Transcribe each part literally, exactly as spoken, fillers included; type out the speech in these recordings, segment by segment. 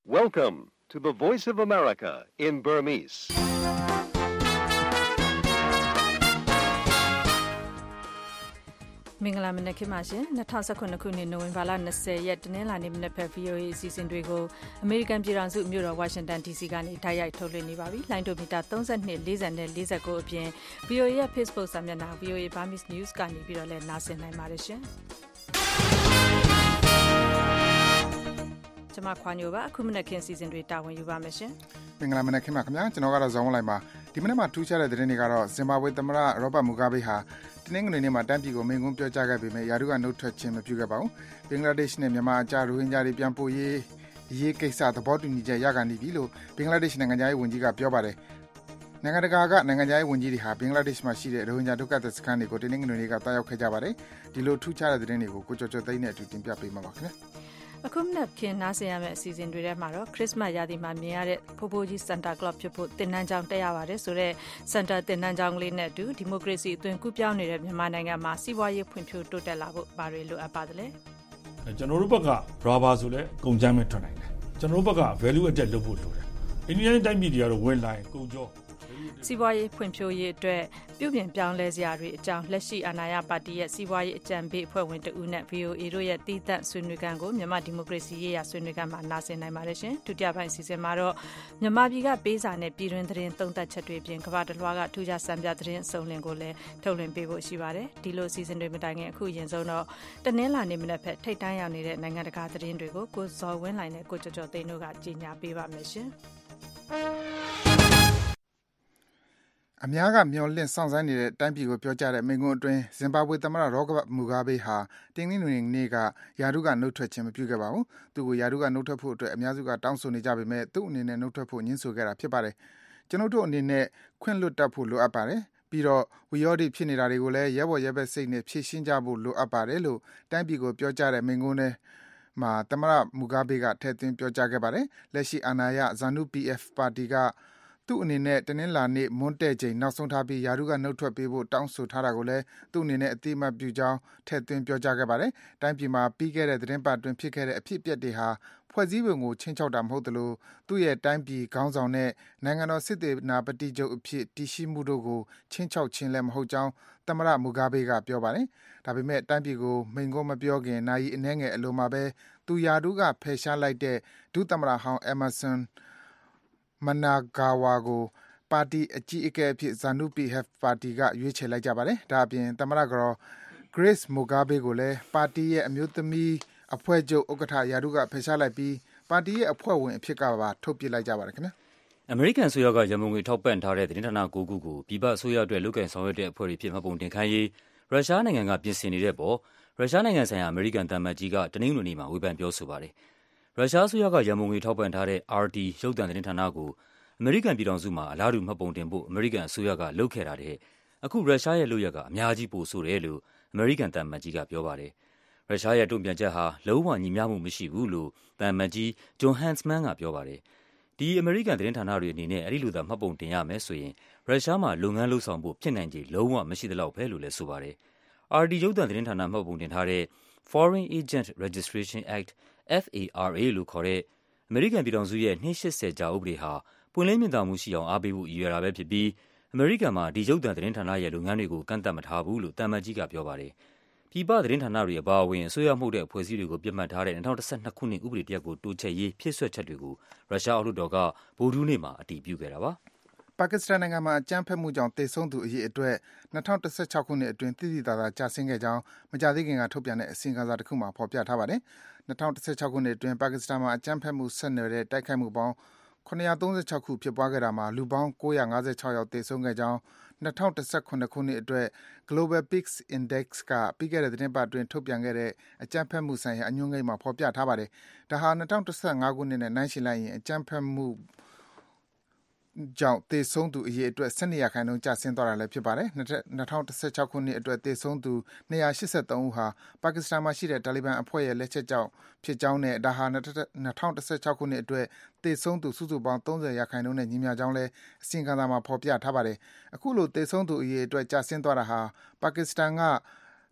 Welcome to the Voice of America in Burmese. ။မင်္ဂလာမနက်ခင်းပါရှင်။၂၀၁၇ခုနှစ်နိုဝင်ဘာလ၂၀ရက်တနင်္လာနေ့မနက်ဖက် ဗွီအိုအေ အစီအစဉ်တွေကိုအမေရိကန်ပြည်ထောင်စုမြို့တော်ဝါရှင်တန် ဒီစီ ကနေတိုက်ရိုက်ထုတ်လွှင့်နေပါပြီ။လိုင်းဒိုမီတာ၃၂ ၄၀နဲ့၄၉အပြင် ဗွီအိုအေရဲ့ Facebook စာမျက်နှာ ဗွီအိုအေ Burmese News ကနေပြီးတော့လည်းနားဆင်နိုင်ပါတယ်ရှင်။ကျွန်မခွာညိုပါအခုမနက်ခင်းစီစဉ်တွေတာဝန်ယူပါမယ်ရှင်။မင်္ဂလာမနက်ခင်းပါခင်ဗျာကျွန်တော်ကတော့ဇောင်းဝလိုက်ပါဒီမနက်မှာထူးခြားတဲ့သတင်းတွေကတော့ဇင်ဘာဘွေသမ္မတရောဘတ်မူဂါဘေးဟာတနင်္ဂနွေနေ့မှာတမ်းပြည်ကိုမိန့်ခွန်းပြောကြားခဲ့ပေမဲ့ယာရုကနှုတ်ထွက်ခြင်းမပြုခဲ့ပါဘူးဘင်္ဂလားဒေ့ရှ်နဲ့မြန်မာအကြားရိုဟင်ဂျာတွေပြန်ပို့ရေးရေးကိစ္စသဘောတူညီချက်ရကန်နေပြီလို့ဘင်္ဂလားဒေ့ရှ်နိုင်ငံသားရေးဝန်ကြီးကပြောပါတယ်နိုင်ငံတကာကနိုင်ငံသားရေးဝန်ကြီးတွေဟာဘင်္ဂလားဒေ့ရှ်မှာရှိတဲ့ရိုဟင်ဂျာဒုက္ခသည်စခန်းတွေကိုတနင်္ဂနွေနေ့ကတားရောက်ခဲ့ကြပါတယ်ဒီလိုထူးခြားတဲ့သတင်းတွေကိုကိုကျော်ကျော်သိန်းနဲ့အတူတင်ပြပေးမှာပါခင်ဗျာအခုမနက်ခင်းနားဆင်ရမယ့်အစီအစဉ်တွေထဲမှာတော့ခရစ်စမတ်ရာသီမှာမြင်ရတဲ့ဖိုးဖိုးကြီးစန်တာကလော့ဖြစ်ဖို့တင်နန်းကြောင်တက်ရပါတယ်ဆိုတော့စန်တာတင်နန်းကြောင်လေးနဲ့အတူဒီမိုကရေစီအသွင်ကူးပြောင်းနေတဲ့မြန်မာနိုင်ငံမှာစီးပွားရေးဖွံ့ဖြိုးတိုးတက်လာဖို့ဘာတွေလိုအပ်ပါသလဲကျွန်တော်တို့ဘက်က rubber ဆိုလဲကုန်ကြမ်းပဲထွက်နိုင်တယ်ကျွန်တော်တို့ဘက်က value added လုပ်ဖို့လိုတယ်အိန္ဒိယတိုင်းပြည်တွေကတော့ဝင်လာရင်ကုန်ကြောစီးပွားရေးဖွံ့ဖြိုးရေးအတွက်ပြုပြင်ပြောင်းလဲစရာတွေအကြောင်းလက်ရှိအာဏာရပါတီရဲ့စီးပွားရေးအကြံပေးအဖွဲ့ဝင်တဦးနဲ့ ဗွီအိုအေ တို့ရဲ့တည်တံ့ဆွေးနွေးခန်းကိုမြန်မာဒီမိုကရေစီရေးရာဆွေးနွေးခန်းမှာနားဆင်နိုင်ပါတယ်ရှင်ဒုတိယပိုင်းအစီအစဉ်မှာတော့မြန်မာပြည်ကပေးစာနဲ့ပြည်တွင်းသတင်းသုံးသပ်ချက်တွေပြင်ကမ္ဘာတစ်လွှားကထူးခြားစံပြသတင်းအစုံလင်ကိုလည်းထုတ်လွှင့်ပေးဖို့ရှိပါတယ်ဒီလိုအစီအစဉ်တွေမတိုင်ခင်အခုအရင်ဆုံးတော့တနင်္လာနေ့မနက်ဖက်ထိတ်တန်းရောက်နေတဲ့နိုင်ငံတကာသတင်းတွေကိုကိုဇော်ဝင်းလှိုင်နဲ့ကိုကျော်ကျော်သိန်းတို့ကကြီးညာပေးပါမယ်ရှင်အများကမျောလင့်စောင့်ဆိုင်းနေတဲ့တိုင်းပြည်ကိုပြောကြားတဲ့မိန့်ခွန်းအတွင်းဇင်ဘာဘွေသမ္မတရောဘတ်မူဂါဘေးဟာတင်းနှင်းတွင်နေ့ကယာရုကနှုတ်ထွက်ခြင်းမပြုခဲ့ပါဘူး။သူ့ကိုယာရုကနှုတ်ထွက်ဖို့အတွက်အများစုကတောင်းဆိုနေကြပေမဲ့သူ့အနေနဲ့နှုတ်ထွက်ဖို့ညှင်းဆိုခဲ့တာဖြစ်ပါတယ်။ကျွန်ုပ်တို့အနေနဲ့ခွင့်လွတ်တတ်ဖို့လိုအပ်ပါတယ်။ပြီးတော့ဝီယောဒီဖြစ်နေတာတွေကိုလည်းရဲဘော်ရဲဘက်စိတ်နဲ့ဖြေရှင်းကြဖို့လိုအပ်ပါတယ်လို့တိုင်းပြည်ကိုပြောကြားတဲ့မိန့်ခွန်းနဲ့မှာသမ္မတမူဂါဘေးကထည့်သွင်းပြောကြားခဲ့ပါတယ်။လက်ရှိအာဏာရ ဇာနု ပီ အက်ဖ် ပါတီကသူ့အနေနဲ့တနင်္လာနေ့မွန်းတဲ့ချိန်နောက်ဆုံးထားပြီးယာရုကနှုတ်ထွက်ပေးဖို့တောင်းဆိုထားတာကိုလည်းသူ့အနေနဲ့အတိအမှတ်ပြုကြောင်းထည့်သွင်းပြောကြားခဲ့ပါတယ်။တိုင်းပြည်မှာပြီးခဲ့တဲ့သတင်းပတ်အတွင်းဖြစ်ခဲ့တဲ့အဖြစ်အပျက်တွေဟာဖွဲ့စည်းပုံကိုချင်းချောက်တာမဟုတ်သလိုသူ့ရဲ့တိုင်းပြည်ခေါင်းဆောင်နဲ့နိုင်ငံတော်စစ်တေနာပတိချုပ်အဖြစ်တည်ရှိမှုတို့ကိုချင်းချောက်ခြင်းလည်းမဟုတ်ကြောင်းသမ္မတမူဂါဘေးကပြောပါတယ်။ဒါပေမဲ့တိုင်းပြည်ကိုမိန်ကုန်းမပြောခင်နာရီအနည်းငယ်အလိုမှာပဲသူယာရုကဖယ်ရှားလိုက်တဲ့ဒုသမ္မတဟောင်းအမ်မာဆန်မနာဂါဝါကိုပါတီအကြီးအကဲအဖြစ်ဇာနု ပီ အက်ဖ် ပါတီကရွေးချယ်လိုက်ကြပါတယ်။ဒါအပြင်သမ္မတကတော် Grace Mugabe ကိုလည်းပါတီရဲ့အမျိုးသမီးအဖွဲ့ချုပ်ဥက္ကဋ္ဌယာရုကဖယ်ရှားလိုက်ပြီးပါတီရဲ့အဖွဲ့ဝင်အဖြစ်ကပါထုတ်ပစ်လိုက်ကြပါတယ်ခင်ဗျာ။အမေရိကန်အစိုးရကရန်ပုံငွေထောက်ပံ့ထားတဲ့သတင်းဌာနကိုခုကိုပြည်ပအစိုးရအတွက်လုပ်ကိုင်ဆောင်ရွက်တဲ့အဖွဲ့တွေဖြစ်မှတ်ပုံတင်ခိုင်းရေးရုရှားနိုင်ငံကပြင်ဆင်နေတဲ့ပေါ်ရုရှားနိုင်ငံဆိုင်ရာအမေရိကန်သံအမတ်ကြီးကတနင်္ဂနွေနေ့မှာဝေဖန်ပြောဆိုပါတယ်။ရုရှားအစိုးရကရန်ပုံငွေထောက်ပံ့ထားတဲ့ အာရ် တီ ရုပ်သံသတင်းဌာနကိုအမေရိကန်ပြည်ထောင်စုမှာအလားတူမှတ်ပုံတင်ဖို့အမေရိကန်အစိုးရကလုပ်ခဲ့တာတဲ့အခုရုရှားရဲ့လုပ်ရက်ကအများကြီးပိုဆိုးတယ်လို့အမေရိကန်သံအမတ်ကြီးကပြောပါတယ်။ရုရှားရဲ့တုံ့ပြန်ချက်ဟာလုံးဝညီမျှမှုမရှိဘူးလို့သံအမတ်ကြီးဂျွန်ဟန်စမန်ကပြောပါတယ်။ဒီအမေရိကန်သတင်းဌာနတွေအနေနဲ့အဲ့ဒီလိုသာမှတ်ပုံတင်ရမယ်ဆိုရင်ရုရှားမှာလုပ်ငန်းလုပ်ဆောင်ဖို့ဖြစ်နိုင်ခြေလုံးဝမရှိသလောက်ပဲလို့လည်းဆိုပါတယ်။ အာရ် တီ ရုပ်သံသတင်းဌာနမှတ်ပုံတင်ထားတဲ့ Foreign Agent Registration Act အက်ဖ် အေ အာร์ အေ လို့ခေါ်တဲ့အမေရိကန်ပြည်ထောင်စုရဲ့နှစ်၈၀ကြာဥပဒေဟာပွင့်လင်းမြင်သာမှုရှိအောင်အားပေးဖို့ရည်ရွယ်တာပဲဖြစ်ပြီးအမေရိကန်မှာဒီရုပ်သံသတင်းဌာနရဲ့လုပ်ငန်းတွေကိုကန့်သတ်မထားဘူးလို့တမန်ကြီးကပြောပါတယ်။ပြည်ပသတင်းဌာနတွေအပါအဝင်အစိုးရမှုတဲ့အဖွဲ့အစည်းတွေကိုပြစ်မှတ်ထားတဲ့၂၀၁၂ခုနှစ်ဥပဒေတရပ်ကိုတိုးချဲ့ရေးဖြစ်ဆွက်ချက်တွေကိုရုရှားအောက်လွှတ်တော်ကဗုဒ္ဓဟူးနေ့မှာအတည်ပြုခဲ့တာပါ။ပါကစ္စတန်နိုင်ငံမှာအကြမ်းဖက်မှုကြောင့်သေဆုံးသူအရေအတွက်၂၀၁၆ခုနှစ်အတွင်းသိသိသာသာကျဆင်းခဲ့ကြောင်းမကြာသေးခင်ကထုတ်ပြန်တဲ့အစီရင်ခံစာတစ်ခုမှာဖော်ပြထားပါတယ်။၂၀၁၆ခုနှစ်အတွင်းပါကစ္စတန်မှာအကြမ်းဖက်မှုဆက်နွယ်တဲ့တိုက်ခိုက်မှုပေါင်း၇၃၆ခုဖြစ်ပွားခဲ့တာမှာလူပေါင်း၉၅၆ယောက်သေဆုံးခဲ့ကြောင်း၂၀၁၇ခုနှစ်အတွက် Global Peace Index ကပြီးခဲ့တဲ့သတင်းပတ်အတွင်းထုတ်ပြန်ခဲ့တဲ့အကြမ်းဖက်မှုဆိုင်ရာအညွှန်းကိန်းမှာဖော်ပြထားပါတယ်။ဒါဟာ၂၀၁၅ခုနှစ်နဲ့နှိုင်းယှဉ်လိုက်ရင်အကြမ်းဖက်မှုကြောင့်သေဆုံးသူအရေအတွက်၁၂ရာခိုင်နှုန်းကျဆင်းသွားတာလည်းဖြစ်ပါတယ်။၂၀၁၆ခုနှစ်အတွက်သေဆုံးသူ၂၈၃ဦးဟာပါကစ္စတန်မှာရှိတဲ့တာလီဘန်အဖွဲ့ရဲ့လက်ချက်ကြောင့်ဖြစ်ကြောင်းနဲ့ဒါဟာ၂၀၁၆ခုနှစ်အတွက်သေဆုံးသူစုစုပေါင်း၃၀ရာခိုင်နှုန်းနဲ့ညီမျှကြောင်းလည်းအစီရင်ခံစာမှာဖော်ပြထားပါတယ်။အခုလိုသေဆုံးသူအရေအတွက်ကျဆင်းသွားတာဟာပါကစ္စတန်က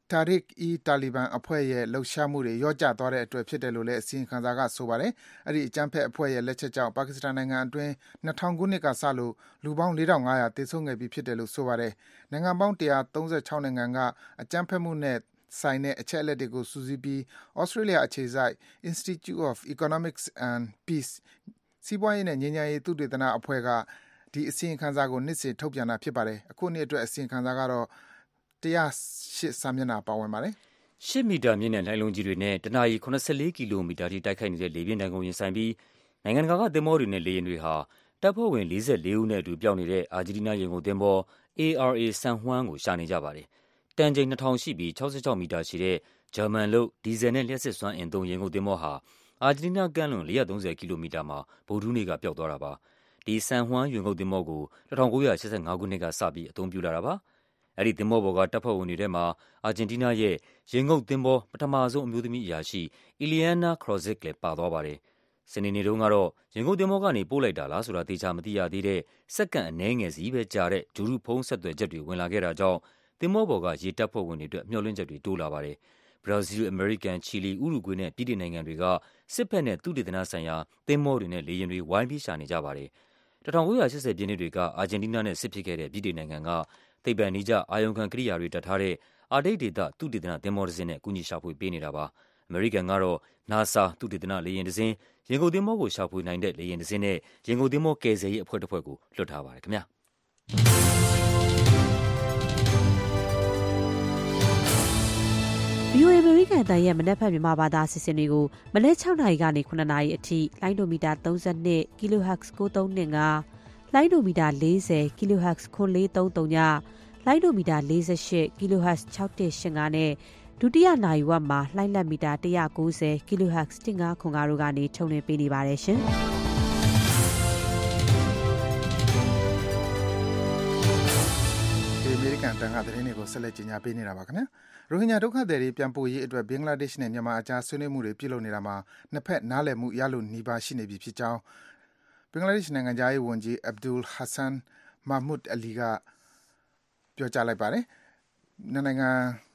Tehreek-e-Taliban အဖွဲ့ရဲ့လှုပ်ရှားမှုတွေလျော့ကျသွားတဲ့အတွက်ဖြစ်တယ်လို့လည်းအစီရင်ခံစာကဆိုပါတယ်။အဲဒီအကြမ်းဖက်အဖွဲ့ရဲ့လက်ချက်ကြောင့်ပါကစ္စတန်နိုင်ငံအတွင်း၂၀၀၀ခုနှစ်ကစလို့လူပေါင်း၄ထောင်၅ရာသေဆုံးခဲ့ပြီးဖြစ်တယ်လို့ဆိုပါတယ်။နိုင်ငံပေါင်း၁၃၆နိုင်ငံကအကြမ်းဖက်မှုနဲ့ဆိုင်တဲ့အချက်အလက်တွေကိုစုစည်းပြီး Australia အခြေစိုက် Institute of Economics and Peace စီးပွားရေးနဲ့ငြိမ်းချမ်းရေးသုတေသနအဖွဲ့ကဒီအစီရင်ခံစာကိုနှစ်စဉ်ထုတ်ပြန်တာဖြစ်ပါတယ်။အခုနှစ်အတွက်အစီရင်ခံစာကတော့၁၀၈စာမျက်နှာပါဝင်ပါတယ်။၈မီတာမြင့်တဲ့လိုင်းလုံးကြီးတွေနဲ့တနာရီ၇၄ကီလိုမီတာထိတိုက်ခိုက်နေတဲ့လေပြင်းဒဏ်ကိုရင်ဆိုင်ပြီးနိုင်ငံတကာကသင်္ဘောတွေနဲ့လေယာဉ်တွေဟာတပ်ဖွဲ့ဝင်၄၄ဦးနဲ့အတူပျောက်နေတဲ့အာဂျင်တီးနားရေငုပ်သင်္ဘော A R A San Juan ကိုရှာနေကြပါတယ်။တန်ချိန်၂ထောင်ရှိပြီး၆၆မီတာရှည်တဲ့ဂျာမန်လုပ်ဒီဇယ်နဲ့လျှပ်စစ်စွမ်းအင်သုံးရေငုပ်သင်္ဘောဟာအာဂျင်တီးနားကမ်းလွန်၄၃၀ကီလိုမီတာမှာဗုဒ္ဓဟူးနေ့ကပျောက်သွားတာပါ။ဒီ San Juan ရေငုပ်သင်္ဘောကို၁၉၈၅ခုနှစ်ကစပြီးအသုံးပြုလာတာပါ။အဲဒီသင်္ဘောပေါ်ကတပ်ဖွဲ့ဝင်တွေထဲမှာအာဂျင်တီးနားရဲ့ရေငုပ်သင်္ဘောပထမဆုံးအမျိုးသမီးအရာရှိ Ileana Crozic လည်းပါသွားပါတယ်။စနေနေ့တုန်းကတော့ရေငုပ်သင်္ဘောကနေပို့လိုက်တာလားဆိုတာသေချာမသိရသေးတဲ့စက္ကန့်အနည်းငယ်စီပဲကြာတဲ့ဒူရုဖုံးဆက်သွယ်ချက်တွေဝင်လာခဲ့တာကြောင့်သင်္ဘောပေါ်ကရေတပ်ဖွဲ့ဝင်တွေအတွက်မျှော်လင့်ချက်တွေတိုးလာပါတယ်။ဘရာဇီးလ်၊အမေရိကန်၊ချီလီ၊ဥရုဂွေးနဲ့ဗြိတိန်နိုင်ငံတွေကစစ်ဘက်နဲ့သုတေသနဆိုင်ရာသင်္ဘောတွေနဲ့လေယာဉ်တွေဝိုင်းပြီးရှာနေကြပါတယ်။၁၉၈၀ပြည့်နှစ်တွေကအာဂျင်တီးနားနဲ့စစ်ဖြစ်ခဲ့တဲ့ဗြိတိန်နိုင်ငံကသိပ္ပံနည်းကျအာရုံခံကိရိယာတွေတပ်ထားတဲ့အာတိတ်ဒေသသုတေသနသင်္ဘောတစ်စင်းနဲ့ကူညီရှာဖွေပေးနေတာပါ။အမေရိကန်ကတော့ NASA သုတေသနလေယာဉ်တစ်စင်း၊ရေငုပ်သင်္ဘောကိုရှာဖွေနိုင်တဲ့လေယာဉ်တစ်စင်းနဲ့ရေငုပ်သင်္ဘောကယ်ဆယ်ရေးအဖွဲ့တစ်ဖွဲ့ကိုလွှတ်ထားပါတယ်ခင်ဗျာ။ဗီအိုအေ အမေရိကန်အသံရဲ့မနက်ဖြန်မြန်မာဘာသာအစီအစဉ်တွေကိုမနက်၆နာရီကနေ၇နာရီအထိလိုင်းဒိုမီတာ၃၂ kilohertz ၉၃၂၅လိုင်းဒိုမီတာ၄၀ kilohertz ၉၄၃၃ညလိုင်းဒိုမီတာ၄၈ kilohertz ၆၁၈၅နဲ့ဒုတိယနာရီဝက်မှာလိုင်းလက်မီတာ၁၉၀ kilohertz ၁၅ခွန်၅တို့ကနေထုတ်လွှင့်ပေးနေပါတယ်ရှင်။အမေရိကန်တန်ခါသတင်းတွေကိုဆက်လက်ကြီးညာပေးနေတာပါခင်ဗျာ။ရိုဟင်ဂျာဒုက္ခသည်တွေပြန်ပို့ရေးအတွက်ဘင်္ဂလားဒေ့ရှ်နဲ့မြန်မာအကြားဆွေးနွေးမှုတွေပြုလုပ်နေတာမှာနှစ်ဖက်နားလည်မှုရလို့နှီးပါရှိနေပြီဖြစ်ကြောင်းဘင်္ဂလားဒေ့ရှ်နိုင်ငံသားရေးဝန်ကြီး Abdul Hassan Mahmood Ali ကပြောကြားလိုက်ပါတယ်။နှစ်နိုင်ငံ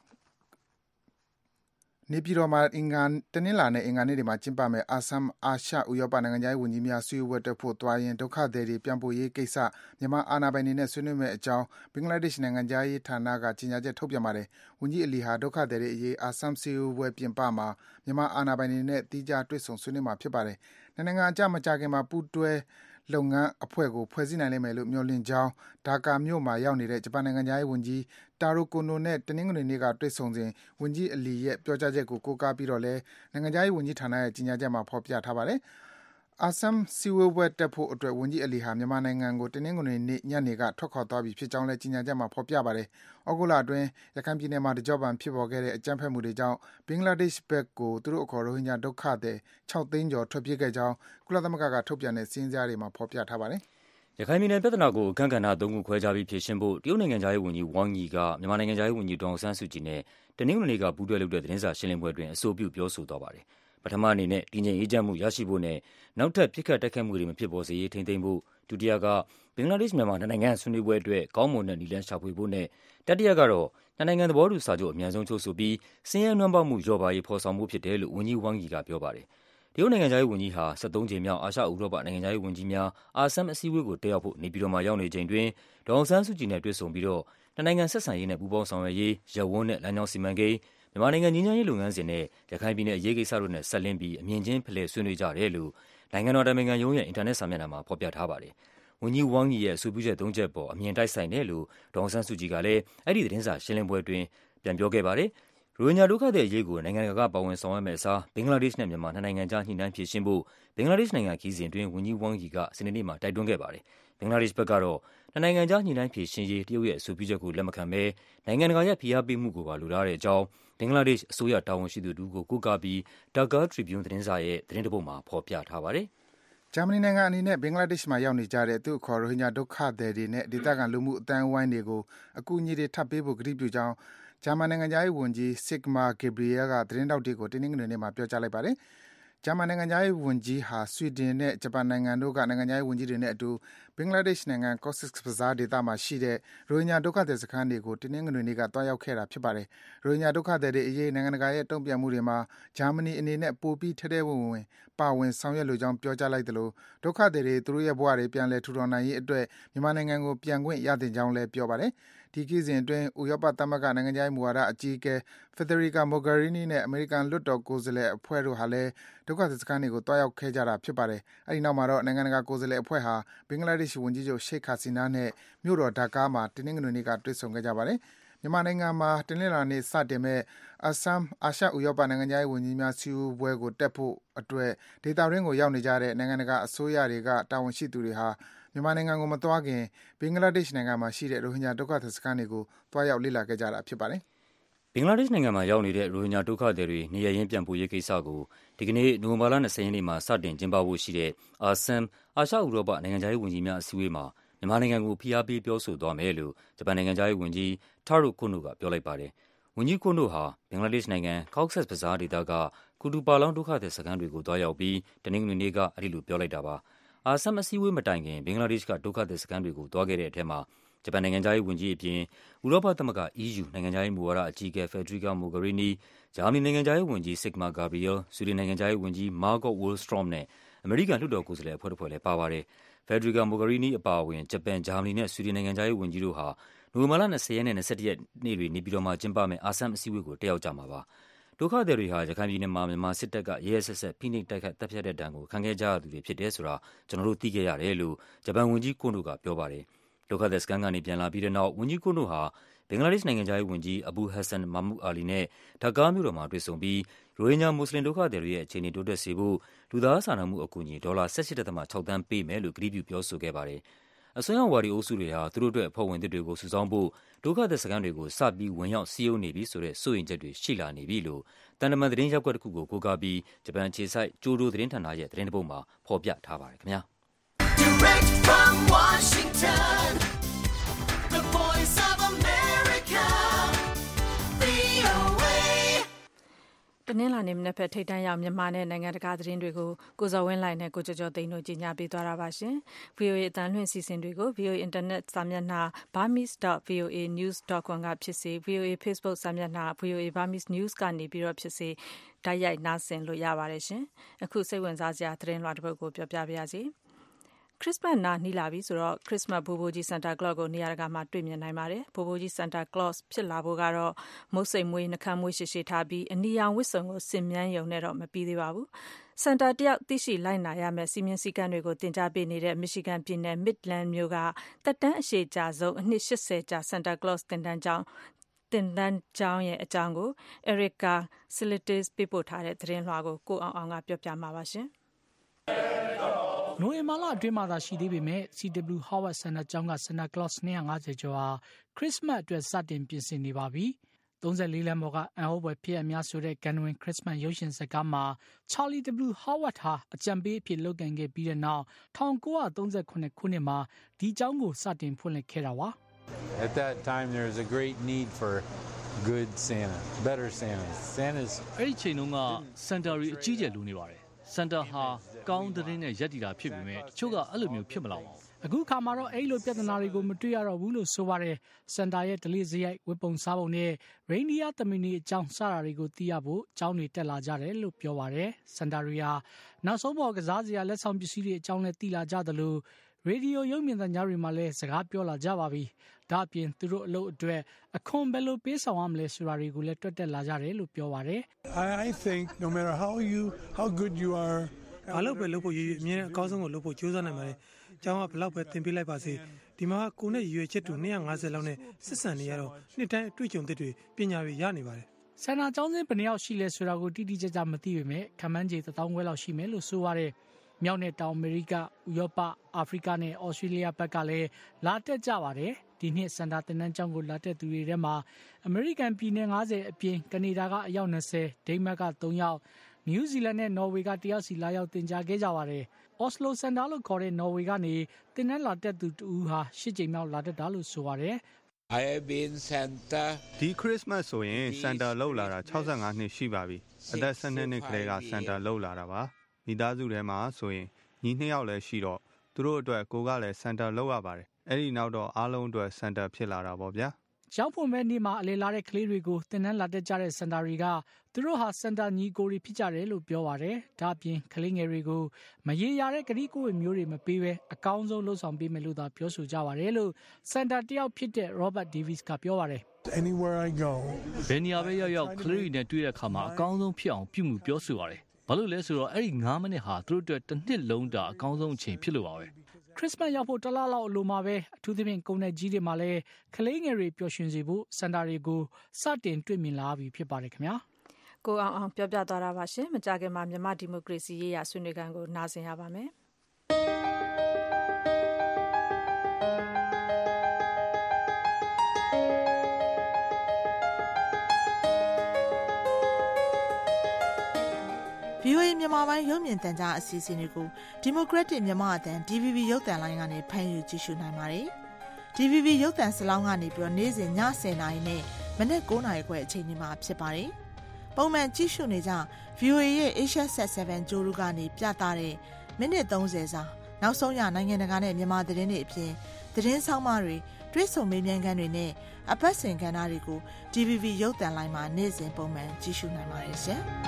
နေပြည်တော်မှာအင်္ဂါတနင်္လာနဲ့အင်္ဂါနေ့တွေမှာကျင်းပမယ့်အာဆမ်အာရှဥရောပနိုင်ငံသားရေးဝန်ကြီးများဆွေးနွေးပွဲတက်ဖို့သွားရင်ဒုက္ခသည်တွေပြန်ပို့ရေးကိစ္စမြန်မာအာဏာပိုင်တွေနဲ့ဆွေးနွေးမယ့်အကြောင်းဘင်္ဂလားဒေ့ရှ်နိုင်ငံသားရေးဌာနကကြေညာချက်ထုတ်ပြန်ပါတယ်။ဝန်ကြီးအလီဟာဒုက္ခသည်တွေအရေးအာဆမ်ဆွေးနွေးပွဲပြင်ပမှာမြန်မာအာဏာပိုင်တွေနဲ့တီးခြားတွေ့ဆုံဆွေးနွေးမှာဖြစ်ပါတယ်။နှစ်နိုင်ငံအကြားမကြာခင်မှာပူးတွဲလုပ်ငန်းအဖွဲ့ကိုဖွဲ့စည်းနိုင်လိမ့်မယ်လို့မျှော်လင့်ကြောင်းဒါကာမြို့မှာရောက်နေတဲ့ဂျပန်နိုင်ငံသားရေးဝန်ကြီးတာရိုကိုနိုနဲ့တနင်္ဂနွေနေ့ကတွေ့ဆုံစဉ်ဝန်ကြီးအလီရဲ့ပြောကြားချက်ကိုကိုးကားပြီးတော့လဲနိုင်ငံသားရေးဝန်ကြီးဌာနရဲ့ကြီးညာချက်မှာဖော်ပြထားပါတယ်။အာဆမ်စီဝေးပွဲတက်ဖို့အတွက်ဝန်ကြီးအလီဟာမြန်မာနိုင်ငံကိုတနင်္ဂနွေနေ့ညနေကထွက်ခွာသွားပြီဖြစ်ကြောင်းလဲကြီးညာချက်မှာဖော်ပြပါတယ်။ဩဂုတ်လအတွင်းရခိုင်ပြည်နယ်မှာတကြောပံဖြစ်ပေါ်ခဲ့တဲ့အကြမ်းဖက်မှုတွေကြောင့်ဘင်္ဂလားဒေ့ရှ်ဘက်ကိုသူတို့အခေါ်ရိုဟင်ဂျာဒုက္ခသည်၆သိန်းကျော်ထွက်ပြေးခဲ့ကြောင်းကုလသမဂ္ဂကထုတ်ပြန်တဲ့စာရင်းဇယားတွေမှာဖော်ပြထားပါတယ်။ရခိုင်ပြည်နယ်ပြဿနာကိုအခမ်းကဏ္ဍသုံးခုခွဲခြားပြီးဖြေရှင်းဖို့တရုတ်နိုင်ငံသားရေးဝန်ကြီးဝမ်ယီကမြန်မာနိုင်ငံသားရေးဝန်ကြီးဒေါ်အောင်ဆန်းစုကြည်နဲ့တနင်္ဂနွေနေ့ကပူးတွဲလုပ်တဲ့သတင်းစာရှင်းလင်းပွဲအတွင်းအဆိုပြုပြောဆိုသွားပါတယ်။ပထမအနေနဲ့တည်ငြိမ်အေးချမ်းမှုရရှိဖို့နဲ့နောက်ထပ်ပြစ်ခတ်တိုက်ခိုက်မှုတွေမဖြစ်ပေါ်စေရေးထိန်းသိမ်းဖို့ဒုတိယကဘင်္ဂလားဒေ့ရှ်မြန်မာနိုင်ငံဆွေးနွေးပွဲအတွက်ကောင်းမွန်တဲ့နည်းလမ်းရှာဖွေဖို့နဲ့တတိယကတော့နိုင်ငံသဘောတူစာချုပ်အမြန်ဆုံးချုပ်ဆိုပြီးစင်ရဲနွမ်းပေါက်မှုလျော့ပါရေးဖော်ဆောင်မှုဖြစ်တယ်လို့ဝန်ကြီးဝမ်ယီကပြောပါတယ်။တရုတ်နိုင်ငံသားရေးဝန်ကြီးဟာ၁၃ကြိမ်မြောက်အာရှဥရောပနိုင်ငံသားရေးဝန်ကြီးများအာဆမ်အစည်းအဝေးကိုတက်ရောက်ဖို့နေပြည်တော်မှာရောက်နေချိန်တွင်ဒေါ်အောင်ဆန်းစုကြည်နဲ့တွေ့ဆုံပြီးတော့နိုင်ငံဆက်ဆံရေးနဲ့ပူးပေါင်းဆောင်ရွက်ရေးရပ်ဝန်းနဲ့လမ်းကြောင်းစီမံကိန်းမြန်မာနိုင်ငံငြိမ်းချမ်းရေးလုပ်ငန်းစဉ်နဲ့ရခိုင်ပြည်နယ်အရေးကိစ္စတို့နဲ့ဆက်လင်းပြီးအမြင်ချင်းဖလှယ်ဆွေးနွေးကြတယ်လို့နိုင်ငံတော်တိုင်ပင်ခံရုံးရဲ့အင်တာနက်စာမျက်နှာမှာဖော်ပြထားပါတယ်။ဝန်ကြီးဝမ်ယီရဲ့အဆိုပြုချက်သုံးချက်ပေါ်အမြင်တိုက်ဆိုင်တယ်လို့ဒေါ်အောင်ဆန်းစုကြည်ကလည်းအဲ့ဒီသတင်းစာရှင်းလင်းပွဲအတွင်းပြန်ပြောခဲ့ပါတယ်။ရိုဟင်ဂျာဒုက္ခသည်အရေးကိုနိုင်ငံတကာကပါဝင်ဆောင်ရွက်မယ့်အစားဘင်္ဂလားဒေ့ရှ်နဲ့မြန်မာနှစ်နိုင်ငံကြားညှိနှိုင်းဖြေရှင်းဖို့ဘင်္ဂလားဒေ့ရှ်နိုင်ငံခရီးစဉ်အတွင်းဝန်ကြီးဝမ်ယီကစနေနေ့မှာတိုက်တွန်းခဲ့ပါတယ်။ဘင်္ဂလားဒေ့ရှ်ဘက်ကတော့နှစ်နိုင်ငံကြားညှိနှိုင်းဖြေရှင်းရေးတရုတ်ရဲ့အဆိုပြုချက်ကိုလက်မခံဘဲနိုင်ငံတကာရဲ့ဖိအားပေးမှုကိုပါလိုလားတဲ့အကြောင်းဘင်္ဂလားဒေ့ရှ်အစိုးရတာဝန်ရှိသူတို့ကိုကိုးကားပြီး Dhaka Tribune သတင်းစာရဲ့သတင်းတပုဒ်မှာဖော်ပြထားပါတယ်။ဂျာမနီနိုင်ငံအနေနဲ့ဘင်္ဂလားဒေ့ရှ်မှာရောက်နေကြတဲ့သူ့အခေါ်ရိုဟင်ဂျာဒုက္ခသည်တွေနဲ့ဒေသခံလူမှုအတိုင်းအဝိုင်းတွေကိုအကူအညီတွေထပ်ပေးဖို့ကတိပြုကြောင်းဂျာမန်နိုင်ငံသားရေးဝန်ကြီး Sigmar Gabriel ကသတင်းတောက်တွေကိုတင်းနှင်းငွေနေ့မှာပြောကြားလိုက်ပါတယ်။ဂျာမန်နိုင်ငံသားရေးဝန်ကြီးဟာဆွီဒင်နဲ့ဂျပန်နိုင်ငံတို့ကနိုင်ငံသားရေးဝန်ကြီးတွေနဲ့အတူဘင်္ဂလားဒေ့ရှ်နိုင်ငံ Cox's Bazar ဒေသမှာရှိတဲ့ရိုဟင်ဂျာဒုက္ခသည်စခန်းတွေကိုတင်းနှင်းငွေတွေကတွားရောက်ခဲ့တာဖြစ်ပါတယ်။ရိုဟင်ဂျာဒုက္ခသည်တွေအရေးနိုင်ငံတကာရဲ့တုံ့ပြန်မှုတွေမှာဂျာမနီအနေနဲ့ပိုပြီးထဲထဲဝင်ဝင်ပါဝင်ဆောင်ရွက်လိုကြောင်းပြောကြားလိုက်တယ်လို့ဒုက္ခသည်တွေသူတို့ရဲ့ဘဝတွေပြန်လည်ထူထောင်နိုင်ရေးအတွက်မြန်မာနိုင်ငံကိုပြန်ခွင့်ရတဲ့ကြောင်းလည်းပြောပါတယ်။ဒီကိစ္စအတွင်းဥရောပသမဂ္ဂနိုင်ငံသားရေးမူဝါဒအကြီးအကဲ Federica Mogherini နဲ့အမေရိကန်လွှတ်တော်ကိုယ်စားလှယ်အဖွဲ့တို့ဟာလည်းဒုက္ခသည်စခန်းတွေကိုတွားရောက်ခဲ့ကြတာဖြစ်ပါတယ်။အဲဒီနောက်မှာတော့နိုင်ငံတကာကိုယ်စားလှယ်အဖွဲ့ဟာဘင်္ဂလားဒေ့ရှ်ဝန်ကြီးချုပ် Sheikh Hasina နဲ့မြို့တော်ဒါကာမှာတင်းနှင်းငွေတွေကတွေ့ဆုံခဲ့ကြပါတယ်။မြန်မာနိုင်ငံမှာတင်းနှင်းလာနေစတင်မဲ့အဆမ်အာရှဥရောပနိုင်ငံသားရေးဝန်ကြီးများစည်းဝေးပွဲကိုတက်ဖို့အတွက်ဒေသရင်းကိုရောက်နေကြတဲ့နိုင်ငံတကာအစိုးရတွေကတာဝန်ရှိသူတွေဟာမြန်မာနိုင်ငံကိုမသွားခင်ဘင်္ဂလားဒေ့ရှ်နိုင်ငံမှာရှိတဲ့ရိုဟင်ဂျာဒုက္ခသည်စခန်းတွေကိုတွားရောက်လေ့လာခဲ့ကြတာဖြစ်ပါတယ်။ဘင်္ဂလားဒေ့ရှ်နိုင်ငံမှာရောက်နေတဲ့ရိုဟင်ဂျာဒုက္ခသည်တွေနေရရင်ပြန်ပို့ရေးကိစ္စကိုဒီကနေ့နိုဝင်ဘာလ၂၀ရက်နေ့မှာစတင်ကျင်းပဖို့ရှိတဲ့အာဆမ်အာရှဥရောပနိုင်ငံသားရေးဝန်ကြီးများအစည်းအဝေးမှာမြန်မာနိုင်ငံကိုဖိအားပေးပြောဆိုသွားမယ်လို့ဂျပန်နိုင်ငံသားရေးဝန်ကြီး Taro Kono ကပြောလိုက်ပါတယ်။ဝန်ကြီး Kono ဟာဘင်္ဂလားဒေ့ရှ်နိုင်ငံ Cox's Bazar ဒေသကကူတူပါလောင်ဒုက္ခသည်စခန်းတွေကိုတွားရောက်ပြီးတနင်္ဂနွေနေ့ကအဲဒီလိုပြောလိုက်တာပါ။အာဆမ်အစည်းအဝေးမတိုင်ခင်ဘင်္ဂလားဒေ့ရှ်ကဒုက္ခသည်စခန်းတွေကိုတွားခဲ့တဲ့အထက်မှာဂျပန်နိုင်ငံသားရေးဝန်ကြီးအပြင်ဥရောပသမဂ္ဂ E U နိုင်ငံသားရေးမူဝါဒအကြီးအကဲ Federica Mogherini ဂျာမနီနိုင်ငံသားရေးဝန်ကြီး Sigmar Gabriel ဆွီဒင်နိုင်ငံသားရေးဝန်ကြီး Margot Wallström နဲ့အမေရိကန်လွှတ်တော်ကိုယ်စားလှယ်အဖွဲ့တစ်ဖွဲ့လည်းပါပါတယ်။ Federica Mogherini အပါအဝင်ဂျပန်၊ဂျာမနီနဲ့ဆွီဒင်နိုင်ငံသားရေးဝန်ကြီးတို့ဟာနိုဝင်ဘာလ၂၀ရက်နဲ့၂၁ရက်နေ့တွေနေပြည်တော်မှာကျင်းပမယ့်အာဆမ်အစည်းအဝေးကိုတက်ရောက်ကြမှာပါ။ဒုက္ခသည်တွေဟာရခိုင်ပြည်နယ်မှာမြန်မာစစ်တပ်ကရဲရဲဆက်ဆက်ဖိနှိပ်တိုက်ခိုက်တပ်ဖြတ်တဲ့ဒဏ်ကိုခံခဲ့ကြရသူတွေဖြစ်တယ်ဆိုတာကျွန်တော်တို့သိခဲ့ရတယ်လို့ဂျပန်ဝန်ကြီး Kono ကပြောပါတယ်။ဒုက္ခသည်စခန်းကနေပြန်လာပြီးတဲ့နောက်ဝန်ကြီး Kono ဟာဘင်္ဂလားဒေ့ရှ်နိုင်ငံသားရေးဝန်ကြီး Abu Hassan Mahmud Ali နဲ့ဒါကာမြို့တော်မှာတွေ့ဆုံပြီးရိုဟင်ဂျာမွတ်စလင်ဒုက္ခသည်တွေရဲ့အခြေအနေတိုးတက်စေဖို့လူသားစာနာမှုအကူအညီဒေါ်လာ၁၈.၆သန်းပေးမယ်လို့ကတိပြုပြောဆိုခဲ့ပါတယ်။အစွန်းရောက်ဝါဒီအုပ်စုတွေဟာသူတို့အတွက်အဖွဲ့ဝင်သစ်တွေကိုစုဆောင်းဖို့ဒုက္ခသည်စခန်းတွေကိုစပြီးဝင်ရောက်စည်းရုံးနေပြီဆိုတဲ့စိုးရိမ်ချက်တွေရှိလာနေပြီလို့တန်တမန်သတင်းရပ်ကွက်တစ်ခုကိုကိုးကားပြီးဂျပန်အခြေစိုက်ကျိုဒိုသတင်းဌာနရဲ့သတင်းတစ်ပုဒ်မှာဖော်ပြထားပါတယ်ခင်ဗျာ။ Direct from Washington, the voice of America, V O A တနင်္လာနေ့မနက်ဖြန်ထိပ်တန်းရောက်မြန်မာနဲ့နိုင်ငံတကာသတင်းတွေကိုကိုဇော်ဝင်းလှိုင်နဲ့ကိုကျော်ကျော်သိန်းတို့ကြီးညာပေးသွားတာပါရှင်။ V O A အသံလွှင့်စီစဉ်တွေကို V O A Internet စာမျက်နှာ burmese dot v o a news dot com ကဖြစ်စေ V O A Facebook စာမျက်နှာ V O A Burmese News ကနေပြီးတော့ဖြစ်စေတိုက်ရိုက်နားဆင်လို့ရပါတယ်ရှင်။အခုစိတ်ဝင်စားစရာသတင်းလွှာတစ်ပုဒ်ကိုပြောပြပါရစေ။ခရစ်စမတ်နားနီးလာပြီဆိုတော့ခရစ်စမတ်ဘိုးဘိုးကြီး Santa Claus ကိုနေရာတကာမှာတွေ့မြင်နိုင်ပါတယ်။ဘိုးဘိုးကြီး Santa Claus ဖြစ်လာဖို့ကတော့မုတ်စိတ်မွေးနှခမ်းမွေးရှည်ရှည်ထားပြီးအနီရောင်ဝတ်စုံကိုဆင်မြန်းယုံနဲ့တော့မပြီးသေးပါဘူး။ Santa တယောက်သိရှိလိုက်နာရမယ့်စီမင်းစည်းကမ်းတွေကိုတင် जा ပေးနေတဲ့ Michigan ပြည်နယ် Midland မြို့ကတက်တန်းအရှည်ကြာဆုံးအနှစ်၈၀ကြာ Santa Claus တင်တန်းကျောင်းတင်တန်းကျောင်းရဲ့အကြောင်းကို Erica Silitis ပေးပို့ထားတဲ့သတင်းလွှာကိုကိုအောင်အောင်ကပြောပြမှာပါရှင်။နိုဝင်ဘာလအတွင်းမှာသာရှိသေးပေမဲ့ C W Howard Santa ကျောင်းက Santa Claus ၂၅၀ကျော်ဟာခရစ်စမတ်အတွက်စတင်ပြင်ဆင်နေပါပြီ။၃၄လမ်းပေါ်ကအံ့ဩဖွယ်ဖြစ်အများဆိုတဲ့ကန်ဝင်ခရစ်စမတ်ရုပ်ရှင်ဇာတ်ကားမှာ Charlie W Howard ဟာအကြံပေးအဖြစ်လုပ်ကိုင်ခဲ့ပြီးတဲ့နောက်၁၉၃၇ခုနှစ်မှာဒီကျောင်းကိုစတင်ဖွင့်လှစ်ခဲ့တာပါ။ At that time there was a great need for good Santa, better Santas. Santas အဲ့ဒီချိန်တုန်းကစန်တာရီအကြီးကျယ်လိုနေပါတယ်။စန်တာဟာကောင်းတဲ့နဲ့ရက်တီတာဖြစ်ပေမဲ့တချို့ကအဲ့လိုမျိုးဖြစ်မလာဘူး။အခုခါမှာတော့အဲ့လိုပြဿနာတွေကိုမတွေ့ရတော့ဘူးလို့ဆိုပါတယ်။စန်တာရဲ့ဒလေးစရိုက်ဝတ်ပုံစားပုံနဲ့ရိန်ဒီယာသမီးနေအကြောင်းစတာတွေကိုသိရဖို့ကျောင်းတွေတက်လာကြတယ်လို့ပြောပါတယ်။စန်တာရီဟာနောက်ဆုံးပေါ်ကစားစရာလက်ဆောင်ပစ္စည်းတွေအကြောင်းနဲ့သိလာကြတယ်လို့ရေဒီယိုရုပ်မြင်သံကြားတွေမှာလည်းစကားပြောလာကြပါပြီ။ဒါအပြင်သူတို့အလုပ်အတွက်အခွန်ဘယ်လိုပေးဆောင်ရမလဲဆိုတာတွေကိုလည်းတွက်တက်လာကြတယ်လို့ပြောပါတယ်။ I think no matter how you how good you are ဘာလို့ပဲလုပ်ဖို့ရည်အမြဲအကောင်းဆုံးကိုလုပ်ဖို့ကြိုးစားနိုင်ပါတယ်။ကျောင်းကဘလောက်ပဲသင်ပေးလိုက်ပါစေဒီမှာကိုနဲ့ရွေချက်တူ၂၅၀လောက်နဲ့စစ်ဆန်နေရတော့နှစ်တိုင်းအတွေ့အကြုံတွေပညာတွေရနေပါတယ်။ဆန္ဒကျောင်းစဉ်ဘယ်နှယောက်ရှိလဲဆိုတာကိုတိတိကျကျမသိပေမဲ့ခန့်မှန်းခြေတစ်သောင်းခွဲလောက်ရှိမယ်လို့ဆိုပါတယ်။မြောက်နဲ့တောင်အမေရိကဥရောပအာဖရိကနဲ့ဩစတြေးလျဘက်ကလည်းလာတက်ကြပါတယ်ဒီနှစ်စန်တာတင်နန်းကျောင်းကိုလာတက်သူတွေထဲမှာအမေရိကန်ပြည်နယ်၅၀အပြင်ကနေဒါကအယောက်၂၀ဒိန်းမတ်က၃ယောက်နယူးဇီလန်နဲ့နော်ဝေကတယောက်စီလာရောက်တင် जा ခဲ့ကြပါတယ်အော်စလိုစန်တာလို့ခေါ်တဲ့နော်ဝေကနေတင်နန်းလာတက်သူတူဟာ၈ကြိမ်မြောက်လာတက်တာလို့ဆိုပါတယ် I have been Santa ဒီခရစ်စမတ်ဆိုရင်စန်တာလောက်လာတာ၆၅နှစ်ရှိပါပြီအသက်၁၂နှစ်ကလေးကစန်တာလောက်လာတာပါမိသားစုထဲမှာဆိုရင်ညီနှစ်ယောက်လည်းရှိတော့သူတို့အတွက်ကိုကလည်းစန်တာလောက်ရပါတယ်အဲ့ဒီနောက်တော့အားလုံးအတွက်စန်တာဖြစ်လာတာပေါ့ဗျာရောက်ဖို့မဲ့နေ့မှာအလေလာတဲ့ကလေးတွေကိုတင်နန်းလာတက်ကြတဲ့စန်တာတွေကသူတို့ဟာစန်တာညီကိုတွေဖြစ်ကြတယ်လို့ပြောပါတယ်ဒါအပြင်ကလေးငယ်တွေကိုမရေရာတဲ့ဂရိကိုယ်မျိုးတွေမပေးဘဲအကောင်းဆုံးလှုပ်ဆောင်ပေးမယ်လို့သာပြောဆိုကြပါတယ်လို့စန်တာတယောက်ဖြစ်တဲ့ Robert Davis ကပြောပါတယ် Anywhere I go ဘယ်နေရာပဲရောက်ရောက်ကလေးတွေနဲ့တွေ့တဲ့အခါမှာအကောင်းဆုံးဖြစ်အောင်ပြုမှုပြောဆိုရတယ်ဘာလို့လဲဆိုတော့အဲ့ဒီ၅မိနစ်ဟာသူတို့အတွက်တစ်နှစ်လုံးတာအကောင်းဆုံးအချိန်ဖြစ်လို့ပါပဲခရစ်စမတ်ရောက်ဖို့တလားလောက်အလိုမှာပဲအထူးသဖြင့်ကုန်တဲ့ကြီးတွေမှာလည်းကလေးငယ်တွေပျော်ရွှင်စေဖို့စန်တာတွေကိုစတင်တွေ့မြင်လာပြီဖြစ်ပါတယ်ခင်ဗျာကိုအောင်အောင်ပြောပြသွားတာပါရှင်မကြခင်မှာမြန်မာဒီမိုကရေစီရေးရာဆွေးနွေးခန်းကိုနားဆင်ရပါမယ်ဗီအိုအေမြန်မာပိုင်းရုပ်မြင်သံကြားအစီအစဉ်တွေကို Democratic မြန်မာအသံ ဒီ ဗီ ဘီ ရုပ်သံလိုင်းကနေဖမ်းယူကြည့်ရှုနိုင်ပါတယ်။ ဒီ ဗီ ဘီ ရုပ်သံစလောင်းကနေပြီးတော့နေ့စဉ်ညဆယ်နာရီနဲ့မနက်၉နာရီခွဲအချိန်ဒီမှာဖြစ်ပါတယ်။ပုံမှန်ကြည့်ရှုနေကြ ဗီအိုအေ ရဲ့ Asia Set 7ကြိုးလူကနေပြသတဲ့မိနစ်သုံးဆယ်စာနောက်ဆုံးရနိုင်ငံတကာနဲ့မြန်မာသတင်းတွေအပြင်သတင်းဆောင်မတွေတွေ့ဆုံမေးမြန်းခန်းတွေနဲ့အပတ်စဉ်ကဏ္ဍတွေကို ဒီ ဗီ ဘီ ရုပ်သံလိုင်းမှာနေ့စဉ်ပုံမှန်ကြည့်ရှုနိုင်ပါတယ်ရှင်။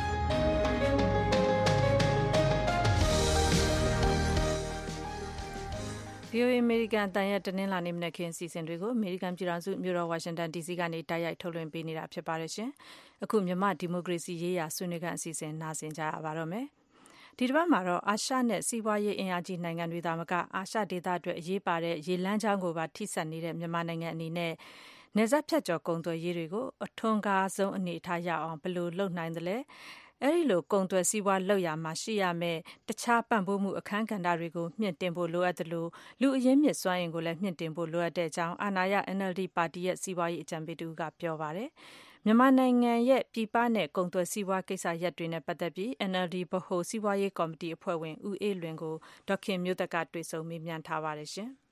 ဗီအိုအေ American တန်ရဲ့တနင်္လာနေ့မနက်ခင်းအစီအစဉ်တွေကို American ပြည်ထောင်စုမြို့တော် Washington ဒီ စီ ကနေတိုက်ရိုက်ထုတ်လွှင့်ပေးနေတာဖြစ်ပါတယ်ရှင်။အခုမြန်မာဒီမိုကရေစီရေးရာဆွေးနွေးခန်းအစီအစဉ်နားဆင်ကြရပါတော့မယ်။ဒီတစ်ပတ်မှာတော့အာရှနဲ့စီးပွားရေးအင်အားကြီးနိုင်ငံတွေသာမကအာရှဒေသအတွက်အရေးပါတဲ့ရေလမ်းကြောင်းကိုပါထိစပ်နေတဲ့မြန်မာနိုင်ငံအနေနဲ့နယ်စပ်ဖြတ်ကျော်ကုန်သွယ်ရေးတွေကိုအထွန်းကားဆုံးအနေအထားရအောင်ဘယ်လိုလုပ်နိုင်သလဲ။အဲဒီလိုကုန်သွယ်စီးပွားလုပ်ရမှာရှိရမယ်တခြားပံ့ပိုးမှုအခန်းကဏ္ဍတွေကိုမြင့်တင်ဖို့လိုအပ်တယ်လို့လူအရင်းမြစ်စွမ်းအင်ကိုလည်းမြင့်တင်ဖို့လိုအပ်တဲ့အကြောင်းအာဏာရ N L D ပါတီရဲ့စီးပွားရေးအကြံပေးသူကပြောပါတယ်။မြန်မာနိုင်ငံရဲ့ပြည်ပနဲ့ကုန်သွယ်စီးပွားကိစ္စရပ်တွေနဲ့ပတ်သက်ပြီး N L D ဗဟိုစီးပွားရေးကော်မတီအဖွဲ့ဝင်ဦးအေးလွင်ကိုဒေါက်ခင်မျိုးသက်ကတွေ့ဆုံမေးမြန်းထားပါတယ်ရှင်။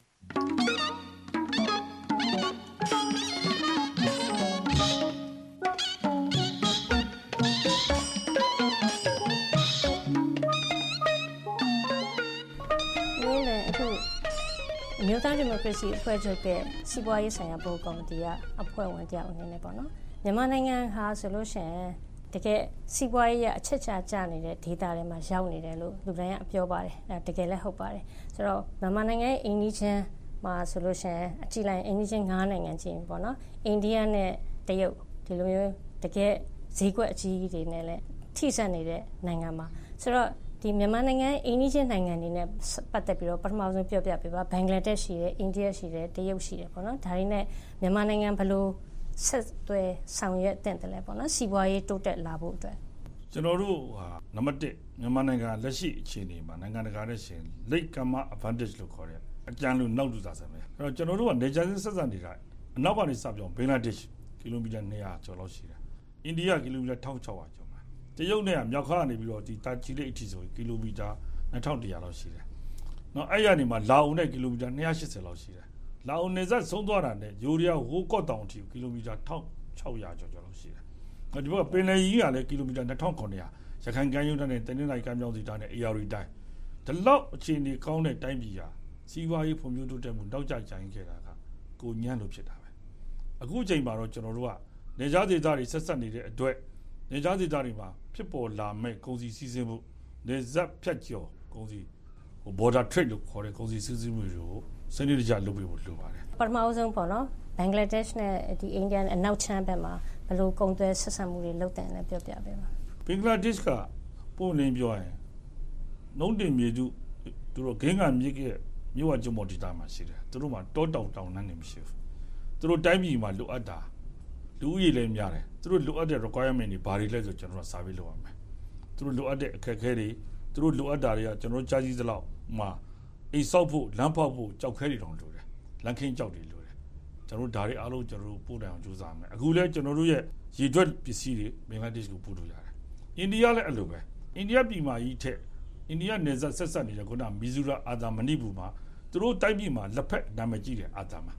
အမျိုးသားဒီမိုကရေစီအဖွဲ့ချုပ်ရဲ့စီးပွားရေးဆိုင်ရာဘုတ်ကော်မတီကအဖွဲ့ဝင်တယောက်အနေနဲ့ပေါ့နော်မြန်မာနိုင်ငံဟာဆိုလို့ရှိရင်တကယ်စီးပွားရေးအချက်ချာကျနေတဲ့ဒေသတွေမှာရောက်နေတယ်လို့လူတိုင်းကပြောပါတယ်အဲတကယ်လည်းဟုတ်ပါတယ်ဆိုတော့မြန်မာနိုင်ငံရဲ့အင်ဒီချင်းမှာဆိုလို့ရှိရင်အကြည့်လိုက်အင်ဒီချင်း၅နိုင်ငံချင်းပေါ့နော်အိန္ဒိယနဲ့တရုတ်ဒီလိုမျိုးတကယ်ဈေးကွက်အကြီးကြီးတွေနဲ့လည်းထိစပ်နေတဲ့နိုင်ငံမှာဆိုတော့ဒီမြန်မာနိုင်ငံအိန္ဒိချင်းနိုင်ငံတွေနဲ့ပတ်သက်ပြီးတော့ပထမဆုံးပြောပြပေးပါဘင်္ဂလားဒေ့ရှ်ရှိတယ်အိန္ဒိယရှိတယ်တရုတ်ရှိတယ်ပေါ့နော်ဒါတွေနဲ့မြန်မာနိုင်ငံဘယ်လိုဆက်သွယ်ဆောင်ရွက်တင်တယ်လဲပေါ့နော်စီးပွားရေးတိုးတက်လာဖို့အတွက်ကျွန်တော်တို့ဟာနံပါတ်တစ်မြန်မာနိုင်ငံလက်ရှိအခြေအနေမှာနိုင်ငံတကာနဲ့ရှင် late comer advantage လို့ခေါ်တဲ့အကြံလို့နောက်တူစားစမ်းပဲအဲ့တော့ကျွန်တော်တို့ကနေဂျာချင်းဆက်စပ်နေတာအနောက်ကနေစပြောင်းဘင်္ဂလားဒေ့ရှ်ကီလိုမီတာ၂၀၀ကျော်လောက်ရှိတယ်အိန္ဒိယကီလိုမီတာ၁၆၀၀ကျော်တရုတ်နဲ့မြောက်ခါကနေပြီးတော့ဒီတာချီလိတ်အထိဆိုကီလိုမီတာ၂၁၀၀လောက်ရှိတယ်။နော်အဲ့ရနေမှာလာအိုနဲ့ကီလိုမီတာ၂၈၀လောက်ရှိတယ်။လာအိုနယ်စပ်ဆုံးသွားတာနဲ့ယူရီးယားဟိုကော့တောင်အထိကီလိုမီတာ၁၆၀၀ကျော်ကျော်လောက်ရှိတယ်။ဒီဘက်ကပင်လယ်ကြီးကလည်းကီလိုမီတာ၂၇၀၀ရခိုင်ကမ်းရိုးတန်းနဲ့တနင်္သာရီကမ်းမြောင်းစီတာနဲ့အေရရီတိုင်းဒီလောက်အခြေအနေကောင်းတဲ့တိုင်းပြည်ဟာစီးပွားရေးဖွံ့ဖြိုးတိုးတက်မှုနောက်ကျကျန်ခဲ့တာကကိုညံ့လို့ဖြစ်တာပဲ။အခုအချိန်မှာတော့ကျွန်တော်တို့ကနေကြားဒေသတွေဆက်ဆက်နေတဲ့အတွက်နေကြားဒေသတွေမှာဖြစ်ပေါ်လာမဲ့ကုန်စည်စီးဆင်းမှုနေဇက်ဖြတ်ကျော်ကုန်စည်ဟို border trade လို့ခေါ်တဲ့ကုန်စည်စီးဆင်းမှုတွေကိုစနစ်တကျလုပ်ပေးဖို့လိုပါတယ်ပထမဆုံးပေါ့နော်ဘင်္ဂလားဒေ့ရှ်နဲ့ဒီအိန္ဒိယအနောက်ချမ်းဘက်မှာဘယ်လိုကုန်သွယ်ဆက်ဆံမှုတွေလုပ်တယ်လဲပြောပြပေးပါဘင်္ဂလားဒေ့ရှ်ကပုံလင်းပြောရင်နှုံးတင်မြေသူသူတို့ဂင်းကမြေကမြို့ဝကျမော်ဒီတာမှာရှိတယ်သူတို့မှာတောတောင်တောင်နှမ်းနေမရှိဘူးသူတို့တိုင်းပြည်မှာလိုအပ်တာလူဦးရေလည်းများတယ်သူတို့လိုအပ်တဲ့ requirement တွေဘာတွေလဲဆိုကျွန်တော်တို့ survey လုပ်ရမယ်သူတို့လိုအပ်တဲ့အခက်အခဲတွေသူတို့လိုအပ်တာတွေကကျွန်တော်တို့ကြားကြီးသလောက်မှာအိမ်ဆောက်ဖို့လမ်းဖောက်ဖို့ကြောက်ခဲတွေတောင်လိုတယ်လမ်းခင်းကြောက်တွေလိုတယ်ကျွန်တော်တို့ဒါတွေအားလုံးကျွန်တော်တို့ပို့နိုင်အောင်ကြိုးစားမယ်အခုလဲကျွန်တော်တို့ရဲ့ရေထွက်ပစ္စည်းတွေဘင်္ဂလားဒေ့ရှ်ကိုပို့လို့ရတယ်အိန္ဒိယလည်းအဲ့လိုပဲအိန္ဒိယပြည်မှာကြီးထက်အိန္ဒိယနယ်စပ်ဆက်ဆက်နေတဲ့ခုနမီဇူရာအာသာမဏိပူမှာသူတို့တိုက်ပြည်မှာလက်ဖက်နာမည်ကြီးတယ်အာသာမှာကျ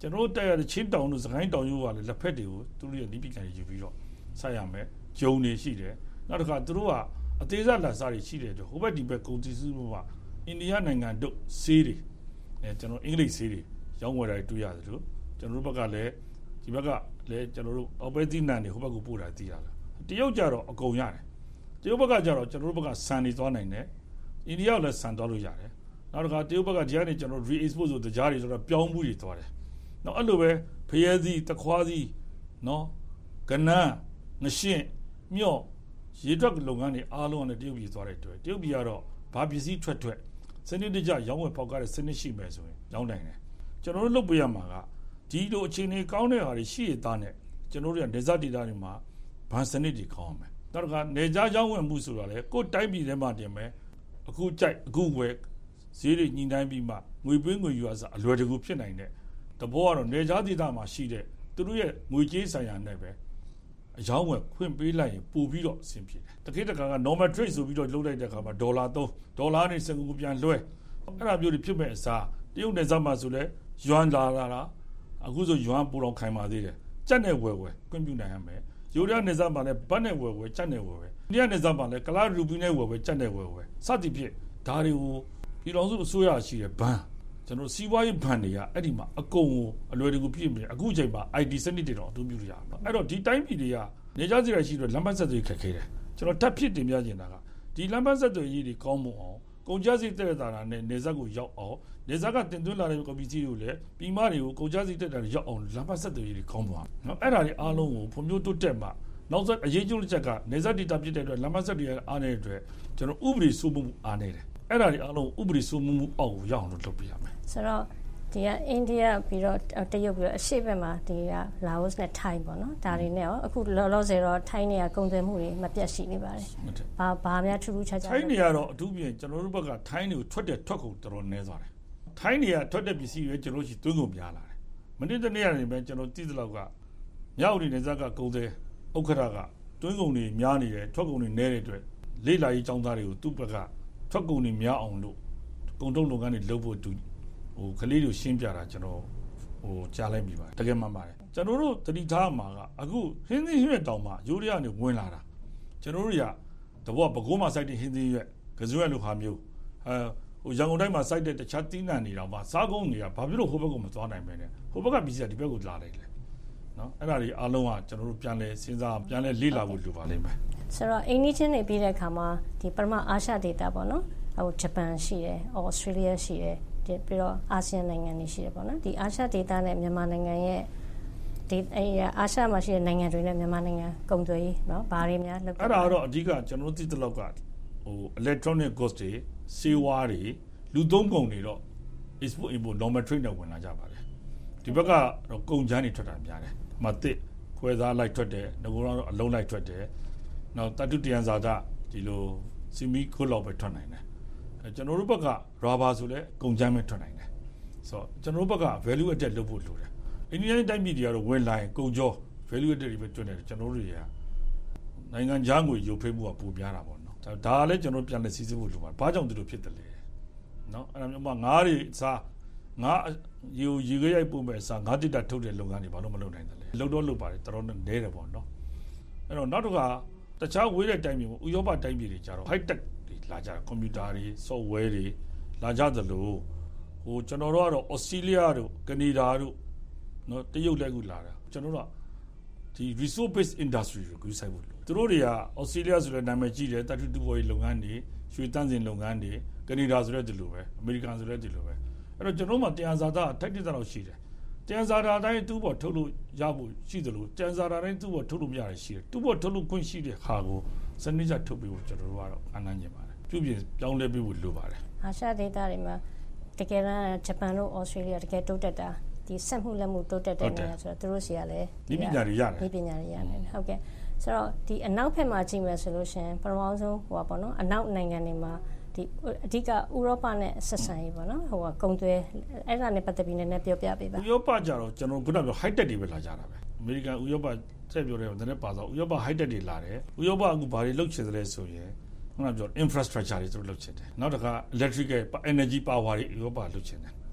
ကျွန်တော်တို့တက်ရတဲ့ချင်းတောင်တို့စကိုင်းတောင်ရိုးကလည်းလက်ဖက်တွေကိုသူတို့ရဲ့ဒီပကံယူပြီးတော့ဆက်ရမယ်ဂျုံတွေရှိတယ်နောက်တစ်ခါသူတို့ကအသေးစားလက်စားတွေရှိတယ်ဟိုဘက်ဒီဘက်ကုန်စည်စုမှာအိန္ဒိယနိုင်ငံတို့ဆေးတွေအဲကျွန်တော်အင်္ဂလိပ်ဆေးတွေရောင်းဝယ်တာတွေ့ရတယ်လို့ကျွန်တော်တို့ဘက်ကလည်းဒီဘက်ကလည်းကျွန်တော်တို့အော်ပဲတိနန်တွေဟိုဘက်ကိုပို့တာသိရလားတရုတ်ကြတော့အကုန်ရတယ်တရုတ်ဘက်ကကြတော့ကျွန်တော်တို့ဘက်ကဆန်တွေသွားနိုင်တယ်အိန္ဒိယကလည်းဆန်သွားလို့ရတယ်နောက်တစ်ခါတရုတ်ဘက်ကဒီကနေကျွန်တော် re-export ဆိုတရားတွေဆိုတော့ပြောင်းမှုတွေသွားတယ်နောက်အဲ့လိုပဲဖရဲသီးတခွားသီးနော်ကနန်းငရှင်းမြော့ရေထွက်လုပ်ငန်းတွေအားလုံးနဲ့တရုတ်ပြည်သွားတဲ့အတွက်တရုတ်ပြည်ကတော့ဘာပစ္စည်းထွက်ထွက်စနစ်တကျရောင်းဝယ်ဖောက်ကားတဲ့စနစ်ရှိမယ်ဆိုရင်ရောင်းနိုင်တယ်ကျွန်တော်တို့လုပ်ပေးရမှာကဒီလိုအခြေအနေကောင်းတဲ့ဟာတွေရှိရသားနဲ့ကျွန်တော်တို့ကနေဇာဒေတာတွေမှာဗန်စနစ်တွေကောင်းအောင်မယ်နောက်တစ်ခါနေကြားရောင်းဝယ်မှုဆိုတာလေကိုယ်တိုင်းပြည်ထဲမှာတင်မယ်အခုကြိုက်အခုဝယ်ဈေးတွေညှိနှိုင်းပြီးမှငွေပေးငွေယူအစားအလွယ်တကူဖြစ်နိုင်တဲ့တဘောကတော့နေကြားဒေတာမှာရှိတဲ့သူတို့ရဲ့ငွေကြေးဆိုင်ရာနဲ့ပဲအယောင်းဝယ်ခွင့်ပေးလိုက်ရင်ပို့ပြီးတော့အဆင်ပြေတယ်တကယ်တကယ်က normal trade ဆိုပြီးတော့လုပ်လိုက်တဲ့အခါမှာဒေါ်လာသုံးဒေါ်လာနဲ့စင်ကူပြန်လွှဲအဲ့ဒါမျိုးတွေဖြစ်မဲ့အစားတရုတ်နယ်စပ်မှာဆိုလဲယွမ်လာလာတာအခုဆိုယွမ်ပူတော်ခိုင်ပါသေးတယ်ကြက်နဲ့ဝယ်ဝယ်ခွင့်ပြုနိုင်ရမယ်ယူရီးယားနယ်စပ်မှာလည်းဘတ်နဲ့ဝယ်ဝယ်ကြက်နဲ့ဝယ်ဝယ်အိန္ဒိယနယ်စပ်မှာလည်းကလာရူပီနဲ့ဝယ်ဝယ်ကြက်နဲ့ဝယ်ဝယ်စသည်ဖြင့်ဒါတွေကိုပြည်တော်စုအစိုးရရှိတဲ့ဘဏ်ကျွန်တော်စီးပွားရေးဘဏ်တွေကအဲ့ဒီမှာအကုန်အလွယ်တကူဖြစ်နေအခုချိန်မှာ အိုင် တီ စနစ်တွေတော့အသုံးပြုလို့ရပါအဲ့တော့ဒီတိုင်းပြည်တွေကနေကြစီရရှိတော့လမ်းမဆက်တွေခက်ခဲတယ်ကျွန်တော်တက်ဖြစ်တင်ပြနေတာကဒီလမ်းမဆက်တွေကြီးတွေကောင်းမွန်အောင်ကုန်ကြစီတက်တာနဲ့နေဆက်ကိုရောက်အောင်နေဆက်ကတင်သွင်းလာတဲ့ကွန်ပျူတာတွေကိုလည်းပြည်မတွေကိုကုန်ကြစီတက်တာရောက်အောင်လမ်းမဆက်တွေကြီးတွေကောင်းမွန်အောင်နော်အဲ့ဒါတွေအားလုံးကိုဖွံ့ဖြိုးတိုးတက်မှနောက်ဆက်အရေးကြီးတဲ့ချက်ကနေဆက်ဒေတာဖြစ်တဲ့အတွက်လမ်းမဆက်တွေအားနေတဲ့အတွက်ကျွန်တော်ဥပဒေစိုးမိုးမှုအားနေတယ်အဲ့ဒါတွေအားလုံးဥပဒေစိုးမိုးမှုအောက်ကိုရောက်အောင်လုပ်ပြရမယ်ဆိုတော့ဒီကအိန္ဒိယပြီးတော့တရုတ်ပြီးတော့အရှေ့ဘက်မှာဒီကလာအိုနဲ့ထိုင်းပေါ့နော်ဒါတွေနဲ့ရောအခုလောလောဆယ်တော့ထိုင်းနေရကုန်သွယ်မှုတွေမပြတ်ရှိနေပါတယ်ဘာဘာများထူးထူးခြားခြားထိုင်းနေရတော့အထူးပြင်ကျွန်တော်တို့ဘက်ကထိုင်းတွေကိုထွက်တဲ့ထွက်ကုန်တော်တော်နည်းသွားတယ်ထိုင်းနေရထွက်တဲ့ပစ္စည်းတွေကျွန်တော်ရှိသွင်းကုန်များလာတယ်မနေ့တနေ့ကနေပဲကျွန်တော်သိသလောက်ကမြောက်ဦးနေဇက်ကကုန်သည်ဥက္ခရာကသွင်းကုန်တွေများနေတယ်ထွက်ကုန်တွေနည်းတဲ့အတွက်လေးလာရေးចောင်းသားတွေကိုသူ့ဘက်ကထွက်ကုန်တွေများအောင်လို့ကုန်ထုတ်လုပ်ငန်းတွေလုပ်ဖို့တူဟိုကလေးတွေရှင်းပြတာကျွန်တော်ဟိုကြားလိုက်ပြီပါတကယ်မှန်ပါတယ်ကျွန်တော်တို့တတိထားမှာကအခုဟင်းသီးရွက်တောင်မှယူရီးယားနေဝင်လာတာကျွန်တော်တို့တွေကတဘောပကုံးမှာစိုက်တဲ့ဟင်းသီးရွက်ကစွဲလိုဟာမျိုးအဲဟိုရန်ကုန်တိုင်းမှာစိုက်တဲ့တခြားသီးနှံတွေတောင်မှစားကုန်တွေကဘာဖြစ်လို့ဟိုဘက်ကမသွားနိုင်မဲနဲ့ဟိုဘက်ကပြည်စီကဒီဘက်ကိုလာလိုက်လေနော်အဲ့ဒါတွေအားလုံးကကျွန်တော်တို့ပြန်လဲစဉ်းစားပြန်လဲလေ့လာဖို့လိုပါလိမ့်မယ်ဆိုတော့အိန္ဒိချင်းတွေပြီးတဲ့အခါမှာဒီပထမအာရှဒေသပေါ့နော်ဟိုဂျပန်ရှိတယ်ဩစတြေးလျရှိတယ်ပြီးတော့အာဆီယံနိုင်ငံတွေရှိတယ်ပေါ့နော်ဒီအာရှဒေသနဲ့မြန်မာနိုင်ငံရဲ့ဒီအဲအာရှမှာရှိတဲ့နိုင်ငံတွေနဲ့မြန်မာနိုင်ငံကုန်သွယ်ရေးနော်ဘာတွေများလုပ်အဲ့ဒါတော့အဓိကကျွန်တော်သိတဲ့လောက်ကဟို electronic goods တွေစေဝါးတွေလူသုံးကုန်တွေတော့ export import normal trade နဲ့ဝင်လာကြပါတယ်ဒီဘက်ကတော့ကုန်ချမ်းတွေထွက်တာများတယ်မတစ်ခွဲသားလိုက်ထွက်တယ်ငကိုတော့အလုံးလိုက်ထွက်တယ်နောက်တတုတယံဇာတဒီလိုစီမီခိုးလောက်ပဲထွက်နိုင်တယ်ကျွန်တော်တို့ဘက်က rubber ဆိုလဲကုန်ချမ်းပဲထွက်နိုင်တယ်ဆိုတော့ကျွန်တော်တို့ဘက်က value added လုပ်ဖို့လိုတယ်အိန္ဒိယတိုင်းပြည်တွေကတော့ဝင်လာရင်ကုန်ကျော် value added တွေပဲတွန်းတယ်ကျွန်တော်တို့တွေကနိုင်ငံခြားငွေရုပ်ဖိမှုကပိုများတာပေါ့နော်ဒါလည်းကျွန်တော်ပြန်လက်စီးစစ်ဖို့လိုပါတယ်ဘာကြောင့်ဒီလိုဖြစ်တယ်လဲနော်အဲ့ဒါမျိုးမှငါးတွေစားငါရေရေခဲရိုက်ပို့မဲ့စားငါးတစ်တာထုတ်တဲ့လုပ်ငန်းတွေဘာလို့မလုပ်နိုင်တယ်လဲလုပ်တော့လုပ်ပါတယ်တော်တော်နဲတယ်ပေါ့နော်အဲ့တော့နောက်တစ်ခါတခြားဝေးတဲ့တိုင်းပြည်ဥရောပတိုင်းပြည်တွေကြတော့ high tech တွေလာကြတယ်ကွန်ပျူတာတွေ software တွေလာကြသလိုဟိုကျွန်တော်တို့ကတော့ Australia တို့ Canada တို့နော်တရုတ်လည်းခုလာတာကျွန်တော်တို့ကဒီ resource based industry ကိုကူးဆိုင်ဖို့လို့သူတို့တွေက Australia ဆိုတဲ့နာမည်ကြီးတယ်တတုတူဘော်ရေးလုပ်ငန်းတွေရွှေတန်းစင်လုပ်ငန်းတွေ Canada ဆိုတဲ့ဒီလိုပဲ American ဆိုတဲ့ဒီလိုပဲအဲ့တော့ကျွန်တော်တို့မှာတရားစာသားထိုက်တဲ့တော့ရှိတယ်တရားစာသားတိုင်းတူဘော်ထုတ်လို့ရဖို့ရှိတယ်လို့တရားစာသားတိုင်းတူဘော်ထုတ်လို့မရတယ်ရှိတယ်တူဘော်ထုတ်လို့ခွင့်ရှိတဲ့ဟာကိုစနစ်ကျထုတ်ပြီးဖို့ကျွန်တော်တို့ကတော့အနမ်းကျင်ပါတယ်ပြုပြင်ပြောင်းလဲပေးဖို့လိုပါတယ်အာရှဒေသတွေမှာတကယ်တမ်းဂျပန်တို့ဩစတြေးလျတကယ်တိုးတက်တာဒီစက်မှုလက်မှုတိုးတက်တဲ့နေရာဆိုတော့သူတို့စီကလည်းဒီပညာတွေရတယ်ဒီပညာတွေရတယ်ဟုတ်ကဲ့ဆိုတော့ဒီအနောက်ဘက်မှာကြည့်မယ်ဆိုလို့ရှိရင်ပထမဆုံးဟိုပါပေါ့နော်အနောက်နိုင်ငံတွေမှာဒီအဓိကဥရောပနဲ့ဆက်ဆံရေးပေါ့နော်ဟိုကကုန်သွယ်အဲ့ဒါနဲ့ပတ်သက်ပြီးနည်းနည်းပြောပြပေးပါဥရောပကြတော့ကျွန်တော်ခုနပြော high tech တွေပဲလာကြတာပဲအမေရိကန်ဥရောပဆက်ပြောတယ်နည်းနည်းပါတော့ဥရောပ high tech တွေလာတယ်ဥရောပအခုဘာတွေလုပ်ချင်တယ်လဲဆိုရင်ခုနပြော infrastructure တွေသူတို့လုပ်ချင်တယ်နောက်တစ်ခါ electrical energy power တွေဥရောပလုပ်ချင်တယ်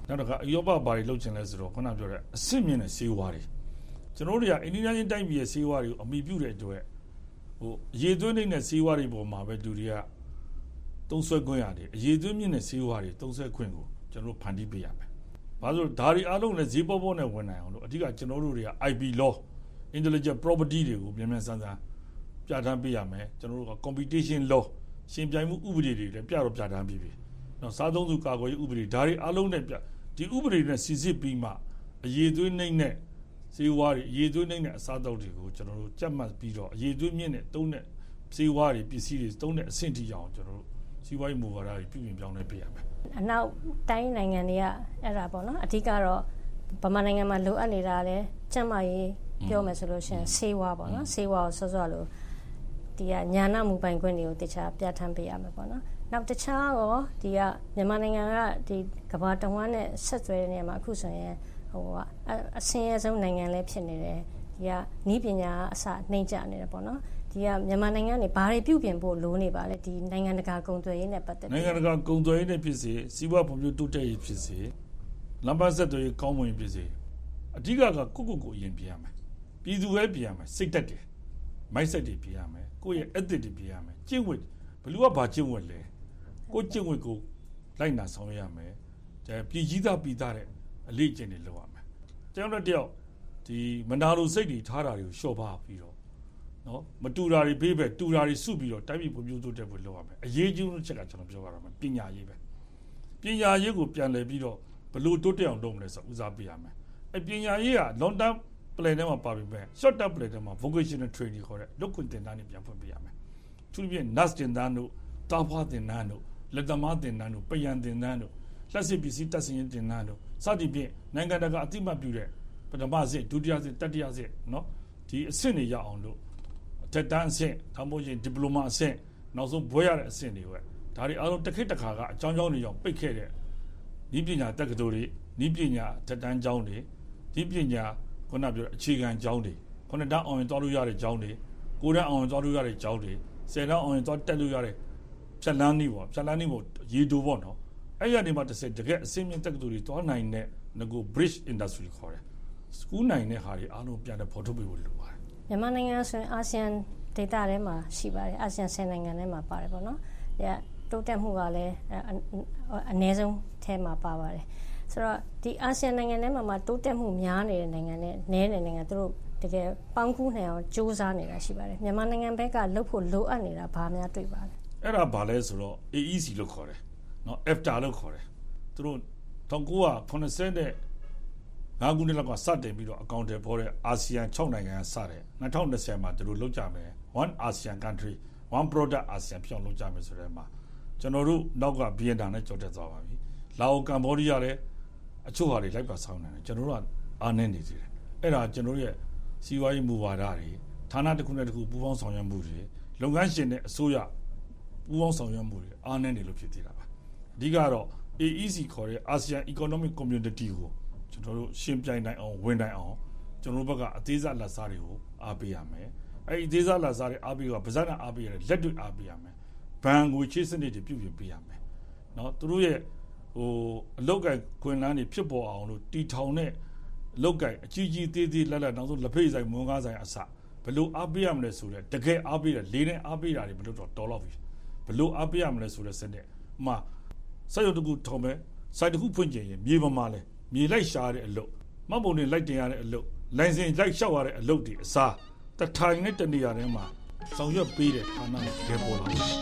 နောက်တစ်ခါဥရောပဘာတွေလုပ်ချင်လဲဆိုတော့ခုနပြောတဲ့အဆင့်မြင့်တဲ့ဆေးဝါးတွေကျွန်တော်တို့တွေကအိန္ဒိယချင်းတိုင်းပြည်ရဲ့ဆေးဝါးတွေကိုအမိပြုတဲ့အတွက်ဟိုအရေးသွင်းနေတဲ့ဆေးဝါးတွေပေါ်မှာပဲလူတွေကသုံးဆွဲခွင့်ရတယ်အရေးသွင်းမြင့်တဲ့ဆေးဝါးတွေသုံးဆွဲခွင့်ကိုကျွန်တော်တို့ဖန်တီးပေးရမယ်။ဘာလို့ဒါတွေအားလုံးလည်းဈေးပေါပေါနဲ့ဝင်နိုင်အောင်လို့အဓိကကျွန်တော်တို့တွေက I P law intellectual property တွေကိုမြန်မြန်ဆန်ဆန်ပြဋ္ဌာန်းပေးရမယ်။ကျွန်တော်တို့က competition law ရှင်ပြိုင်မှုဥပဒေတွေလည်းပြတော့ပြဋ္ဌာန်းပေးပြီ။နော်စားသုံးသူကာကွယ်ရေးဥပဒေဒါတွေအားလုံးနဲ့ပြဒီဥပဒေနဲ့စီစစ်ပြီးမှအရေးသွင်းနှိမ့်တဲ့စေဝါးတွေအရေးသွင်းနှိမ့်တဲ့အစားအသောက်တွေကိုကျွန်တော်တို့ကြက်မှတ်ပြီးတော့အရေးသွင်းမြင့်တဲ့တုံးတဲ့စေဝါးတွေပစ္စည်းတွေတုံးတဲ့အဆင့်ထိအောင်ကျွန်တော်တို့စီးပွားရေးမူဝါဒတွေပြုပြင်ပြောင်းလဲပေးရမယ်အနောက်တိုင်းနိုင်ငံတွေကအဲ့ဒါပေါ့နော်အဓိကတော့ဗမာနိုင်ငံမှာလိုအပ်နေတာလဲကျန်းမာရေးပြောမယ်ဆိုလို့ရှိရင်စေဝါးပေါ့နော်စေဝါးကိုစောစောလို့ဒီကညာနာမူပိုင်ခွင့်တွေကိုတခြားပြဋ္ဌာန်းပေးရမယ်ပေါ့နော်နောက်တခြားရောဒီကမြန်မာနိုင်ငံကဒီကမ္ဘာတဝန်းနဲ့ဆက်သွယ်နေမှာအခုဆိုရင်ဟိုအဆင်းရဲဆုံးနိုင်ငံလည်းဖြစ်နေတယ်ဒီကနီးပညာအစနှိမ့်ကျနေတယ်ပေါ့နော်ဒီကမြန်မာနိုင်ငံနေဘာတွေပြုပြင်ဖို့လိုနေပါလဲဒီနိုင်ငံတကာကုန်သွယ်ရေးနဲ့ပတ်သက်ပြီးနိုင်ငံတကာကုန်သွယ်ရေးနဲ့ဖြစ်စေစီးပွားဖွံ့ဖြိုးတိုးတက်ရေးဖြစ်စေလမ်းပန်းဆက်သွယ်ရေးကောင်းမွန်ရေးဖြစ်စေအဓိကကကိုကိုကိုအရင်ပြင်ရမယ်ပြည်သူပဲပြင်ရမယ်စိတ်သက်တယ်မိုက်ဆက်တွေပြင်ရမယ်ကိုယ့်ရဲ့ ethic တွေပြင်ရမယ်ကျင့်ဝတ်ဘယ်လိုကဘာကျင့်ဝတ်လဲကိုကျင့်ဝတ်ကိုလိုက်နာဆောင်ရမယ်ပြည်ကြီးသားပြည်သားတဲ့အလေးကျင့်တွေလုပ်ရမယ်ကျွန်တော်တို့တယောက်ဒီမနာလိုစိတ်တွေထားတာတွေကိုလျှော့ပါပြီးတော့နော်မတူတာတွေဘေးပဲတူတာတွေစုပြီးတော့တိုင်းပြည်ပုံပြိုးတိုးတက်ဖို့လုပ်ရမယ်အရေးကြီးဆုံးချက်ကကျွန်တော်ပြောရမှာပညာရေးပဲပညာရေးကိုပြန်လည်ပြီးတော့ဘယ်လိုတိုးတက်အောင်လုပ်မလဲဆိုဦးစားပေးရမယ်အဲပညာရေးက long term plan ထဲမှာပါပြီးပဲ short term plan ထဲမှာ vocational training ခေါ်တဲ့လုပ်ခွင့်သင်တန်းတွေပြန်ဖွင့်ပေးရမယ်သူတို့ပြင် nurse သင်တန်းတို့တာဖွားသင်တန်းတို့လက်သမားသင်တန်းတို့ပယံသင်တန်းတို့လက်စစ်ပစ္စည်းတပ်ဆင်ရေးသင်တန်းတို့စသဖြင့်နိုင်ငံတကာအသိမှတ်ပြုတဲ့ပထမစစ်ဒုတိယစစ်တတိယစစ်နော်ဒီအဆင့်တွေရအောင်လို့တက်တန်းအဆင့်ဒါမှမဟုတ်ရင်ဒီပလိုမာအဆင့်နောက်ဆုံးဘွဲရတဲ့အဆင့်တွေပဲဒါတွေအားလုံးတစ်ခေတ်တစ်ခါကအကြောင်းကြောင်းတွေကြောင့်ပိတ်ခဲ့တဲ့ဤပညာတက္ကသိုလ်တွေဤပညာတက်တန်းကျောင်းတွေဒီပညာခုနပြောအခြေခံကျောင်းတွေခုနတန်းအောင်ရင်သွားလို့ရတဲ့ကျောင်းတွေကိုယ်တန်းအောင်ရင်သွားလို့ရတဲ့ကျောင်းတွေဆယ်တန်းအောင်ရင်သွားတက်လို့ရတဲ့ဖြတ်လန်းနည်းပေါ့ဖြတ်လန်းနည်းပေါ့ရေတိုပေါ့နော်အဲ့ရနေမှာတစ်စက်တကယ်အစင်းမြင့်တက္ကသိုလ်တွေသွားနိုင်တဲ့ငကို bridge industry ခေါ်တယ်စကူးနိုင်တဲ့ဟာတွေအားလုံးပြန်တဲ့ဖော်ထုတ်ပေးဖို့လိုပါတယ်မြန်မာနိုင်ငံဆိုရင်အာဆီယံဒေသထဲမှာရှိပါတယ်အာဆီယံဆယ်နိုင်ငံထဲမှာပါတယ်ပေါ့နော်။ဒါတိုးတက်မှုကလည်းအနည်းဆုံးထဲမှာပါပါတယ်။ဆိုတော့ဒီအာဆီယံနိုင်ငံထဲမှာတိုးတက်မှုများနေတဲ့နိုင်ငံနဲ့နည်းတဲ့နိုင်ငံတို့တကယ်ပေါင်းကူးနိုင်အောင်စ조사နေတာရှိပါတယ်။မြန်မာနိုင်ငံဘက်ကလှုပ်ဖို့လိုအပ်နေတာဘာများတွေ့ပါလဲ။အဲ့ဒါဘာလဲဆိုတော့ A E C လို့ခေါ်တယ်။နော် F T A လို့ခေါ်တယ်။သူတို့၁၉၇၀နဲ့ငါးခုနှစ်လောက်ကစတင်ပြီးတော့အကောင့်တွေပေါ်တဲ့အာဆီယံ၆နိုင်ငံကစတယ်၂၀၂၀မှာသူတို့လုပ်ကြမယ် one ASEAN country one product ASEAN ပြောင်းလုပ်ကြမယ်ဆိုတဲ့မှာကျွန်တော်တို့နောက်ကဗီယက်နမ်နဲ့ကြော်တက်သွားပါပြီလာအိုကမ္ဘောဒီးယားလည်းအချို့ဟာတွေလိုက်ပါဆောင်နေတယ်ကျွန်တော်တို့ကအားနည်းနေသေးတယ်အဲ့ဒါကျွန်တော်တို့ရဲ့စီးပွားရေးမူဝါဒတွေဌာနတစ်ခုနဲ့တစ်ခုပူးပေါင်းဆောင်ရွက်မှုတွေလုပ်ငန်းရှင်နဲ့အစိုးရပူးပေါင်းဆောင်ရွက်မှုတွေအားနည်းနေလို့ဖြစ်သေးတာပါအဓိကတော့ A E C ခေါ်တဲ့ ASEAN Economic Community ကိုကျွန်တော်တို့ရှင်းပြနိုင်အောင်ဝင်နိုင်အောင်ကျွန်တော်တို့ဘက်ကအသေးစားလက်စားတွေကိုအားပေးရမယ်အဲ့ဒီအသေးစားလက်စားတွေအားပေးကပါဇက်နဲ့အားပေးရတယ်လက်တွေ့အားပေးရမယ်ဘဏ်ငွေချေးစနစ်တွေပြုပြင်ပေးရမယ်เนาะသူတို့ရဲ့ဟိုအလုတ်ကိုင်ခွင်လန်းတွေဖြစ်ပေါ်အောင်လို့တီထောင်တဲ့အလုတ်ကိုင်အကြီးကြီးသေးသေးလက်လက်နောက်ဆုံးလက်ဖိတ်ဆိုင်မွန်ကားဆိုင်အစဘယ်လိုအားပေးရမလဲဆိုတဲ့တကယ်အားပေးတယ်လေးနဲ့အားပေးတာတွေဘယ်လိုတော့တော်တော့ပြီဘယ်လိုအားပေးရမလဲဆိုတဲ့စနစ်ဥမာစက်ရုံတစ်ခုထောင်မယ်စိုက်တစ်ခုဖွင့်ကျင်ရင်မြေပေါ်မှာလဲမြေလိုက်ရှာတဲ့အလုပ်မှတ်ပုံတွေလိုက်တင်ရတဲ့အလုပ်လိုင်စင်လိုက်လျှောက်ရတဲ့အလုပ်တွေအစားတထိုင်နဲ့တနေရာထဲမှာဆောင်ရွက်ပေးတဲ့ဌာနတွေတကယ်ပေါ်လာတယ်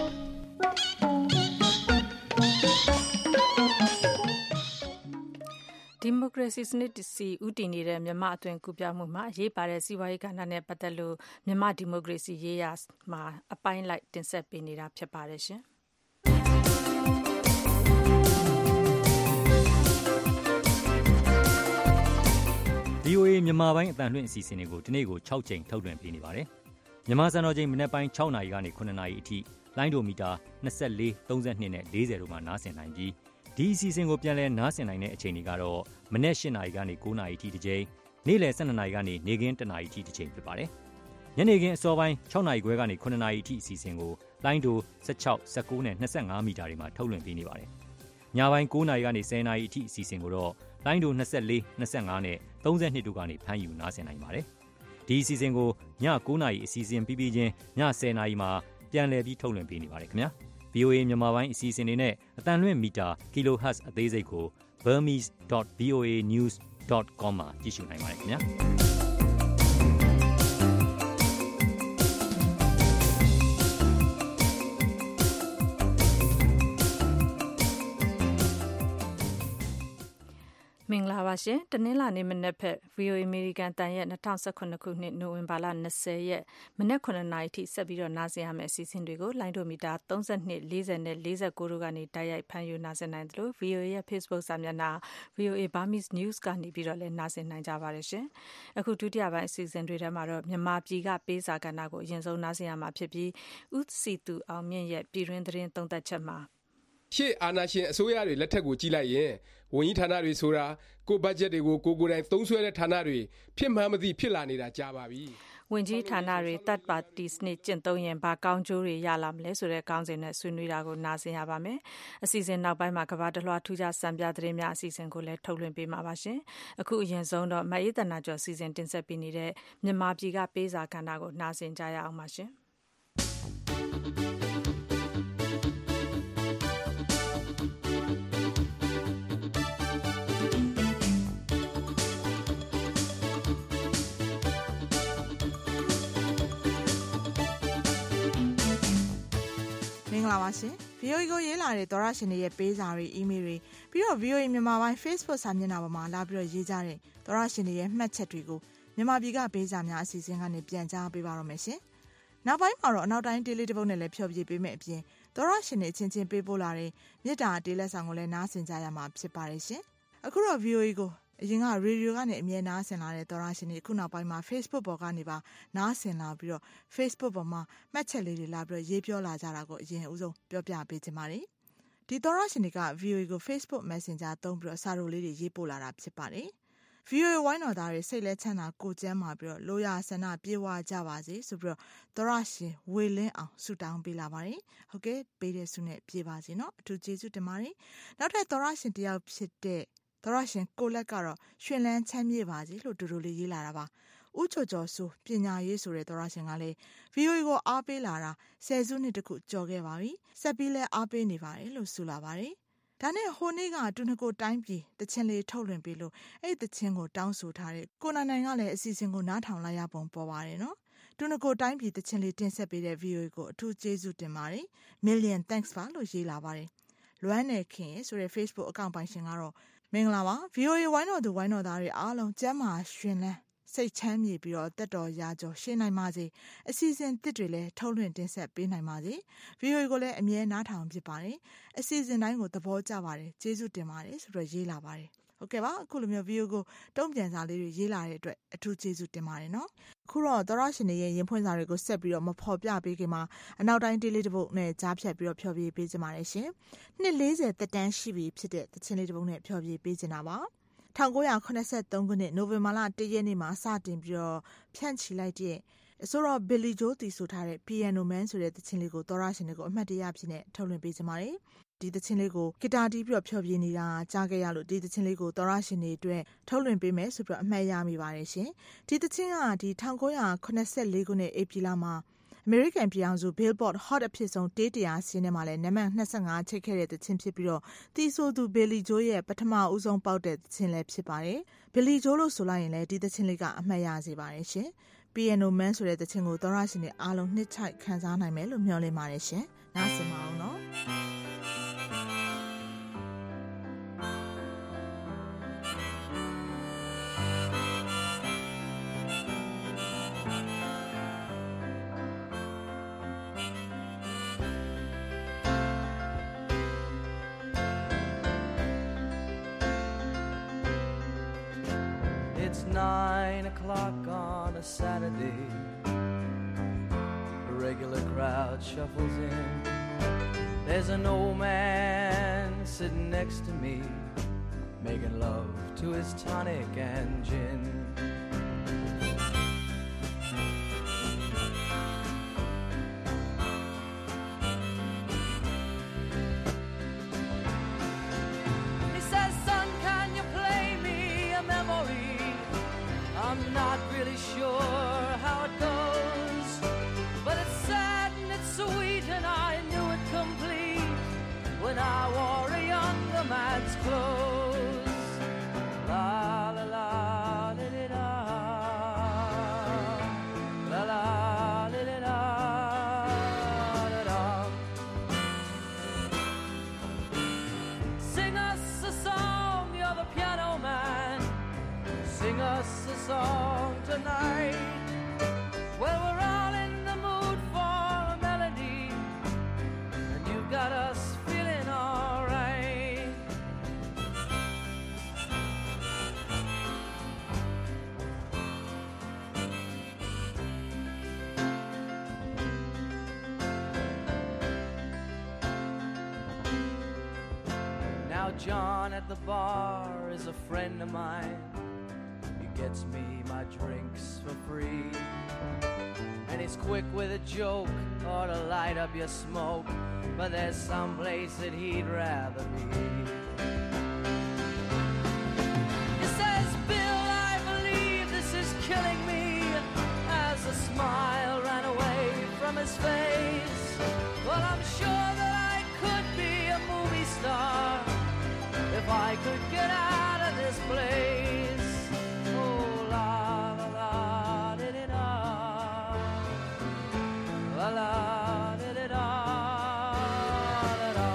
ဒီမိုကရေစီစနစ်စီဥတည်နေတဲ့မြန်မာအသွင်ကူးပြောင်းမှုမှာအရေးပါတဲ့စီးပွားရေးကဏ္ဍနဲ့ပတ်သက်လို့မြန်မာဒီမိုကရေစီရေးရာမှာအပိုင်းလိုက်တင်ဆက်ပေးနေတာဖြစ်ပါတယ်ရှင် V O A မြန်မာပိုင်းအသံလွှင့်အစီအစဉ်တွေကိုဒီနေ့ကို၆ကြိမ်ထုတ်လွှင့်ပေးနေပါတယ်။မြန်မာစံတော်ချိန်မနက်ပိုင်း၆နာရီကနေ၇နာရီအထိလိုင်းဒိုမီတာ၂၄၊၃၂နဲ့၄၀တို့မှာနားဆင်နိုင်ပြီးဒီအစီအစဉ်ကိုပြန်လည်နားဆင်နိုင်တဲ့အချိန်တွေကတော့မနက်၈နာရီကနေ၉နာရီအထိတစ်ကြိမ်နေ့လယ်၁၂နာရီကနေနေ့ခင်း၁နာရီအထိတစ်ကြိမ်ဖြစ်ပါတယ်။ညနေခင်းအစောပိုင်း၆နာရီခွဲကနေ၇နာရီအထိအစီအစဉ်ကိုလိုင်းဒို၁၆၊၁၉နဲ့၂၅မီတာတွေမှာထုတ်လွှင့်ပေးနေပါတယ်။ညပိုင်း၉နာရီကနေ၁၀နာရီအထိအစီအစဉ်ကိုတော့လိုင်းဒို၂၄ ၂၅နဲ့၃၂တို့ကနေဖမ်းယူနားဆင်နိုင်ပါတယ်။ဒီအစီအစဉ်ကိုည၉နာရီအစီအစဉ်ပြီးပြီးချင်းည၁၀နာရီမှာပြန်လည်ပြီးထုတ်လွှင့်ပေးနေပါတယ်ခင်ဗျာ။ဗွီအိုအေ မြန်မာပိုင်းအစီအစဉ်တွေနဲ့အတန်လွင့်မီတာ kilohertz အသေးစိတ်ကို burmese dot v o a news dot com မှာကြည့်ရှုနိုင်ပါတယ်ခင်ဗျာ။မင်္ဂလာပါရှင်တနင်္လာနေ့မနက်ဖက် ဗွီအိုအေ American တန်ရက်၂၀၁၇ခုနှစ်နိုဝင်ဘာလ၂၀ရက်မနက်ခုနှစ်နာရီထိဆက်ပြီးတော့နားဆင်ရမယ့်အစီအစဉ်တွေကိုလိုင်းဒိုမီတာ၃၂ ၄၀နဲ့၄၉တို့ကနေတိုက်ရိုက်ဖမ်းယူနားဆင်နိုင်သလို ဗွီအိုအေ ရဲ့ Facebook စာမျက်နှာ ဗွီအိုအေ Burmese News ကနေပြီးတော့လည်းနားဆင်နိုင်ကြပါတယ်ရှင်အခုဒုတိယပိုင်းအစီအစဉ်တွေထဲမှာတော့မြန်မာပြည်ကပေးစာကဏ္ဍကိုအရင်ဆုံးနားဆင်ရမှာဖြစ်ပြီးဦးစီသူအောင်မြင့်ရဲ့ပြည်တွင်းသတင်းသုံးသပ်ချက်မှာရှေ့အာဏာရှင်အစိုးရတွေလက်ထက်ကိုကြည့်လိုက်ရင်ဝန်ကြီးဌာနတွေဆိုတာကိုဘတ်ဂျက်တွေကိုကိုကိုယ်တိုင်သုံးစွဲတဲ့ဌာနတွေဖြစ်မှန်းမသိဖြစ်လာနေတာကြားပါပြီ။ဝန်ကြီးဌာနတွေတပ်ပါတီစနစ်ကျင့်သုံးရင်ဘာကောင်းကျိုးတွေရလာမလဲဆိုတဲ့ကောင်းစဉ်နဲ့ဆွေးနွေးတာကိုနားဆင်ရပါမယ်။အစီအစဉ်နောက်ပိုင်းမှာကမ္ဘာတလွှာထူးခြားစံပြသတင်းများအစီအစဉ်ကိုလည်းထုတ်လွှင့်ပေးမှာပါရှင်။အခုအရင်ဆုံးတော့မအေးတနာကျော်စီစဉ်တင်ဆက်ပေးနေတဲ့မြန်မာပြည်ကပေးစာကဏ္ဍကိုနားဆင်ကြရအောင်ပါရှင်။မင်္ဂလာပါရှင် ဗွီအိုအေ ကိုရေးလာတဲ့သောရရှင်တွေရဲ့ပေးစာတွေအီးမေးလ်တွေပြီးတော့ ဗွီအိုအေ မြန်မာပိုင်း Facebook စာမျက်နှာပေါ်မှာလာပြီးတော့ရေးကြတဲ့သောရရှင်တွေရဲ့မှတ်ချက်တွေကိုမြန်မာပြည်ကပေးစာများအစီအစဉ်ကနေပြန်ကြားပေးပါတော့မယ်ရှင်နောက်ပိုင်းမှာတော့အနောက်တိုင်းဒေးလေးတစ်ပုဒ်နဲ့လည်းဖျော်ဖြေပေးမယ်အပြင်သောရရှင်တွေချင်းချင်းပေးပို့လာတဲ့မြစ်တာဒေးလက်ဆောင်ကိုလည်းနားဆင်ကြရမှာဖြစ်ပါတယ်ရှင်အခုတော့ ဗွီအိုအေ ကိုအရင်ကရေဒီယိုကနေအမြဲနားဆင်လာတဲ့သောရရှင်တွေအခုနောက်ပိုင်းမှာ Facebook ပေါ်ကနေပါနားဆင်လာပြီးတော့ Facebook ပေါ်မှာမှတ်ချက်လေးတွေလာပြီးတော့ရေးပြောလာကြတာကိုအရင်ဦးဆုံးပြောပြပေးချင်ပါတယ်ဒီသောရရှင်တွေက ဗွီအိုအေ ကို Facebook Messenger သုံးပြီးတော့စာရိုလေးတွေရေးပို့လာတာဖြစ်ပါတယ်ဗွီအိုအေ ဝိုင်းတော်သားတွေစိတ်လဲချမ်းသာကိုကျမ်းမာပြီးတော့လိုရာဆန္ဒပြေဝကြပါစေဆိုပြီးတော့သောရရှင်ဝေလင်းအောင်ဆုတောင်းပေးလာပါတယ်ဟုတ်ကဲ့ပေးတဲ့ဆုနဲ့ပြေပါစေနော်အထူးကျေးဇူးတင်ပါတယ်နောက်ထပ်သောရရှင်တယောက်ဖြစ်တဲ့သောရရှင်ကိုလက်ကတော့ရွှင်လန်းချမ်းမြေ့ပါစေလို့တူတူလေးရေးလာတာပါဦးချိုကျော်ဆိုပညာရေးဆိုတဲ့သောရရှင်ကလည်း ဗီအိုအေ ကိုအားပေးလာတာဆယ်စုနှစ်တခုကြော်ခဲ့ပါပြီဆက်ပြီးလဲအားပေးနေပါတယ်လို့ဆိုလာပါတယ်ဒါနဲ့ဟိုနေ့ကတူနကိုတိုင်းပြည်တချင်းလေးထုတ်လွှင့်ပေးလို့အဲ့ဒီတချင်းကိုတောင်းဆိုထားတဲ့ကိုနိုင်နိုင်ကလည်းအစီအစဉ်ကိုနားထောင်လိုက်ရပုံပေါ်ပါတယ်နော်တူနကိုတိုင်းပြည်တချင်းလေးတင်ဆက်ပေးတဲ့ ဗီအိုအေ ကိုအထူးကျေးဇူးတင်ပါတယ် million thanks ပါလို့ရေးလာပါတယ်လွမ်းနယ်ခင်ဆိုတဲ့ Facebook အကောင့်ပိုင်ရှင်ကတော့မင်္ဂလာပါ ဗီအိုအေ ဝိုင်းတော်သူဝိုင်းတော်သားတွေအားလုံးကျမ်းမာရှင်လန်းစိတ်ချမ်းမြေပြီးတော့တက်တော်ရာကျော်ရှင်းနိုင်ပါစေအစီအစဉ်တစ်တွေလည်းထုတ်လွှင့်တင်ဆက်ပေးနိုင်ပါစေ ဗီအိုအေ ကိုလည်းအမြဲနားထောင်ဖြစ်ပါတယ်အစီအစဉ်တိုင်းကိုသဘောကျပါတယ်ကျေးဇူးတင်ပါတယ်ဆိုတော့ရေးလာပါတယ်ဟုတ်ကဲ့ပါအခုလိုမျိုး ဗီအိုအေ ကိုတုံ့ပြန်စာလေးတွေရေးလာတဲ့အတွက်အထူးကျေးဇူးတင်ပါတယ်နော်အခုတော့သောရရှင်တွေရဲ့ရင်ဖွင့်စာတွေကိုဆက်ပြီးတော့မဖော်ပြပေးခင်မှာအနောက်တိုင်းဒေးလေးတစ်ပုဒ်နဲ့ကြားဖြတ်ပြီးတော့ဖျော်ဖြေပေးကြပါတယ်ရှင်နှစ်၄၀သက်တမ်းရှိပြီဖြစ်တဲ့သချင်းလေးတစ်ပုဒ်နဲ့ဖျော်ဖြေပေးကြတာပါ၁၉၇၃ခုနှစ်နိုဝင်ဘာလ၁ရက်နေ့မှာစတင်ပြီးတော့ဖြန့်ချီလိုက်တဲ့အဆိုတော့ Billy Joel တီဆိုထားတဲ့ Piano Man ဆိုတဲ့သချင်းလေးကိုသောရရှင်တွေကိုအမှတ်တရဖြစ်နေထုတ်လွှင့်ပေးကြပါတယ်ဒီသချင်းလေးကိုဂီတာတီးပြီးတော့ဖျော်ဖြေနေတာကြားခဲ့ရလို့ဒီသချင်းလေးကိုသောရရှင်တွေအတွက်ထုတ်လွှင့်ပေးမယ်ဆိုပြီးတော့အမှတ်ရမိပါတယ်ရှင်ဒီသချင်းကဒီ၁၉၇၄ခုနှစ်ဧပြီလမှာအမေရိကန်ပြည်အောင်စု Billboard Hot အဖြစ်ဆုံးတေးတရားစင်းထဲမှာလည်းနံပါတ်၂၅ချိတ်ခဲ့တဲ့သချင်းဖြစ်ပြီးတော့တီဆိုသူ Billy Joel ရဲ့ပထမဦးဆုံးပေါက်တဲ့သချင်းလည်းဖြစ်ပါတယ်။ Billy Joel လို့ဆိုလိုက်ရင်လည်းဒီသချင်းလေးကအမှတ်ရစေပါတယ်ရှင်။ Piano Man ဆိုတဲ့သချင်းကိုသောရရှင်တွေအားလုံးနှစ်ချိုက်ခံစားနိုင်မယ်လို့မျှော်လင့်ပါတယ်ရှင်။နားဆင်ပါအောင်နော်။ It's nine o'clock on a Saturday. A regular crowd shuffles in. There's an old man sitting next to me, making love to his tonic and gin. sing us a song tonight. Well, we're all in the mood for a melody, and you've got us feeling all right. Now John at the bar is a friend of mine. He gets me my drinks for free, and he's quick with a joke or to light up your smoke, but there's some place that he'd rather be. He says, Bill, I believe this is killing me, as a smile ran away from his face. Well, I'm sure that I could be a movie star if I could get out of this place. Oh, la la la di di da, la la di di da, da da.